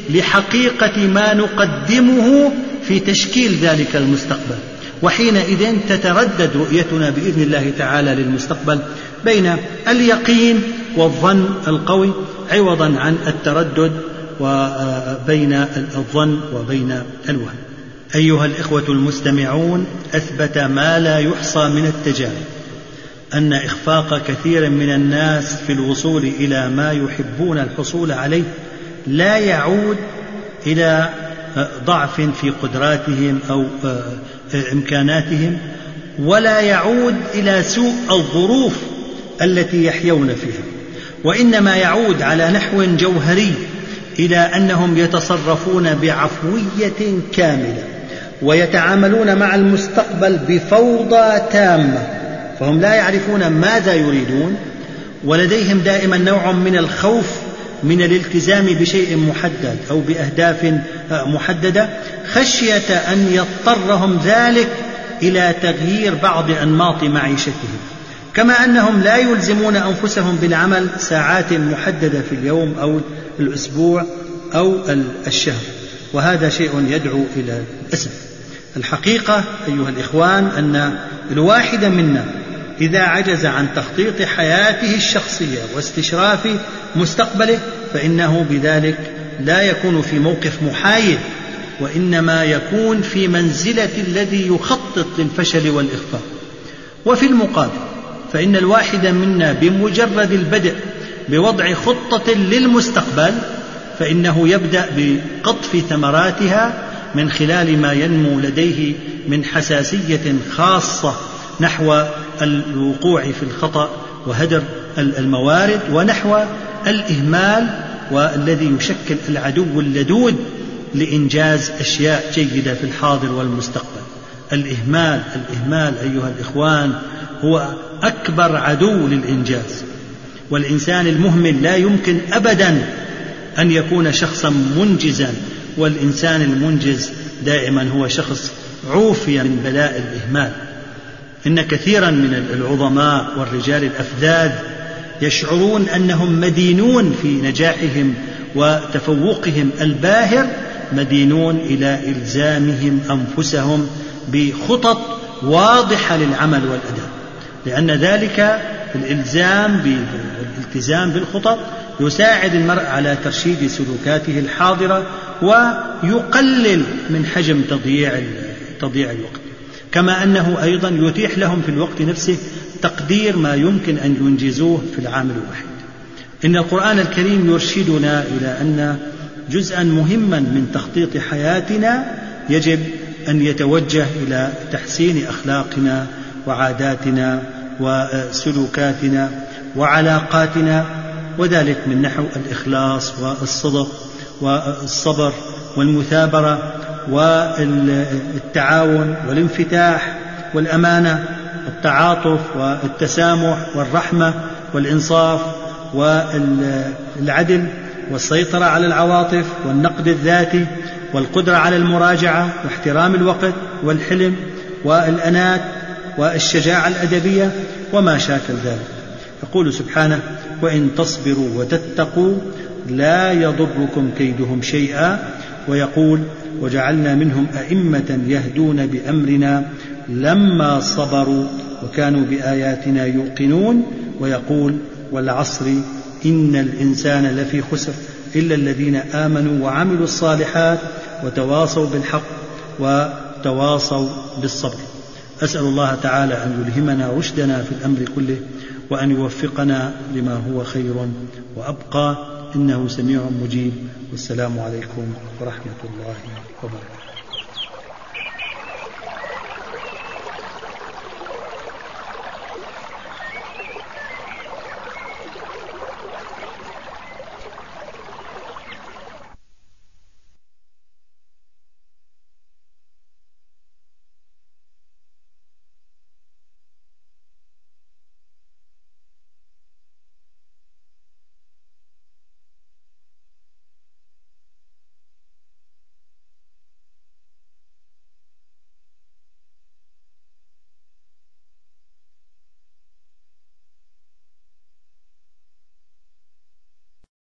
B: لحقيقة ما نقدمه في تشكيل ذلك المستقبل. وحينئذ تتردد رؤيتنا بإذن الله تعالى للمستقبل بين اليقين والظن القوي عوضا عن التردد وبين الظن وبين الوهم. أيها الإخوة المستمعون، أثبت ما لا يحصى من التجارب أن إخفاق كثير من الناس في الوصول إلى ما يحبون الحصول عليه لا يعود إلى ضعف في قدراتهم أو إمكاناتهم، ولا يعود إلى سوء الظروف التي يحيون فيها، وإنما يعود على نحو جوهري إلى أنهم يتصرفون بعفوية كاملة ويتعاملون مع المستقبل بفوضى تامة، فهم لا يعرفون ماذا يريدون، ولديهم دائما نوع من الخوف من الالتزام بشيء محدد أو بأهداف محددة، خشية أن يضطرهم ذلك إلى تغيير بعض أنماط معيشتهم. كما أنهم لا يلزمون أنفسهم بالعمل ساعات محددة في اليوم أو الأسبوع أو الشهر، وهذا شيء يدعو إلى الأسف. الحقيقة أيها الإخوان أن الواحد منا إذا عجز عن تخطيط حياته الشخصية واستشراف مستقبله فإنه بذلك لا يكون في موقف محايد، وإنما يكون في منزلة الذي يخطط للفشل والإخفاق. وفي المقابل فإن الواحد منا بمجرد البدء بوضع خطة للمستقبل فإنه يبدأ بقطف ثمراتها من خلال ما ينمو لديه من حساسية خاصة نحو الوقوع في الخطأ وهدر الموارد، ونحو الإهمال والذي يشكل العدو اللدود لإنجاز أشياء جيدة في الحاضر والمستقبل. الإهمال الإهمال أيها الإخوان هو أكبر عدو للإنجاز، والإنسان المهمل لا يمكن أبدا أن يكون شخصا منجزا، والإنسان المنجز دائما هو شخص عوفي من بلاء الإهمال. إن كثيرا من العظماء والرجال الأفذاذ يشعرون أنهم مدينون في نجاحهم وتفوقهم الباهر، مدينون إلى إلزامهم أنفسهم بخطط واضحة للعمل والأداء، لأن ذلك الإلزام والالتزام بالخطط يساعد المرء على ترشيد سلوكاته الحاضرة ويقلل من حجم تضييع تضييع الوقت، كما أنه أيضا يتيح لهم في الوقت نفسه تقدير ما يمكن أن ينجزوه في العام الواحد. إن القرآن الكريم يرشدنا إلى أن جزءا مهما من تخطيط حياتنا يجب أن يتوجه إلى تحسين أخلاقنا وعاداتنا وسلوكاتنا وعلاقاتنا، وذلك من نحو الإخلاص والصدق والصبر والمثابرة والتعاون والانفتاح والأمانة والتعاطف والتسامح والرحمة والإنصاف والعدل والسيطرة على العواطف والنقد الذاتي والقدرة على المراجعة واحترام الوقت والحلم والأنات والشجاعة الأدبية وما شاكل ذلك. يقول سبحانه: وإن تصبروا وتتقوا لا يضركم كيدهم شيئا. ويقول: وجعلنا منهم أئمة يهدون بأمرنا لما صبروا وكانوا بآياتنا يوقنون. ويقول: والعصر إن الإنسان لفي خسر إلا الذين آمنوا وعملوا الصالحات وتواصوا بالحق وتواصوا بالصبر. أسأل الله تعالى أن يلهمنا رشدنا في الأمر كله، وأن يوفقنا لما هو خير وأبقى، إنه سميع مجيب. والسلام عليكم ورحمة الله وبركاته.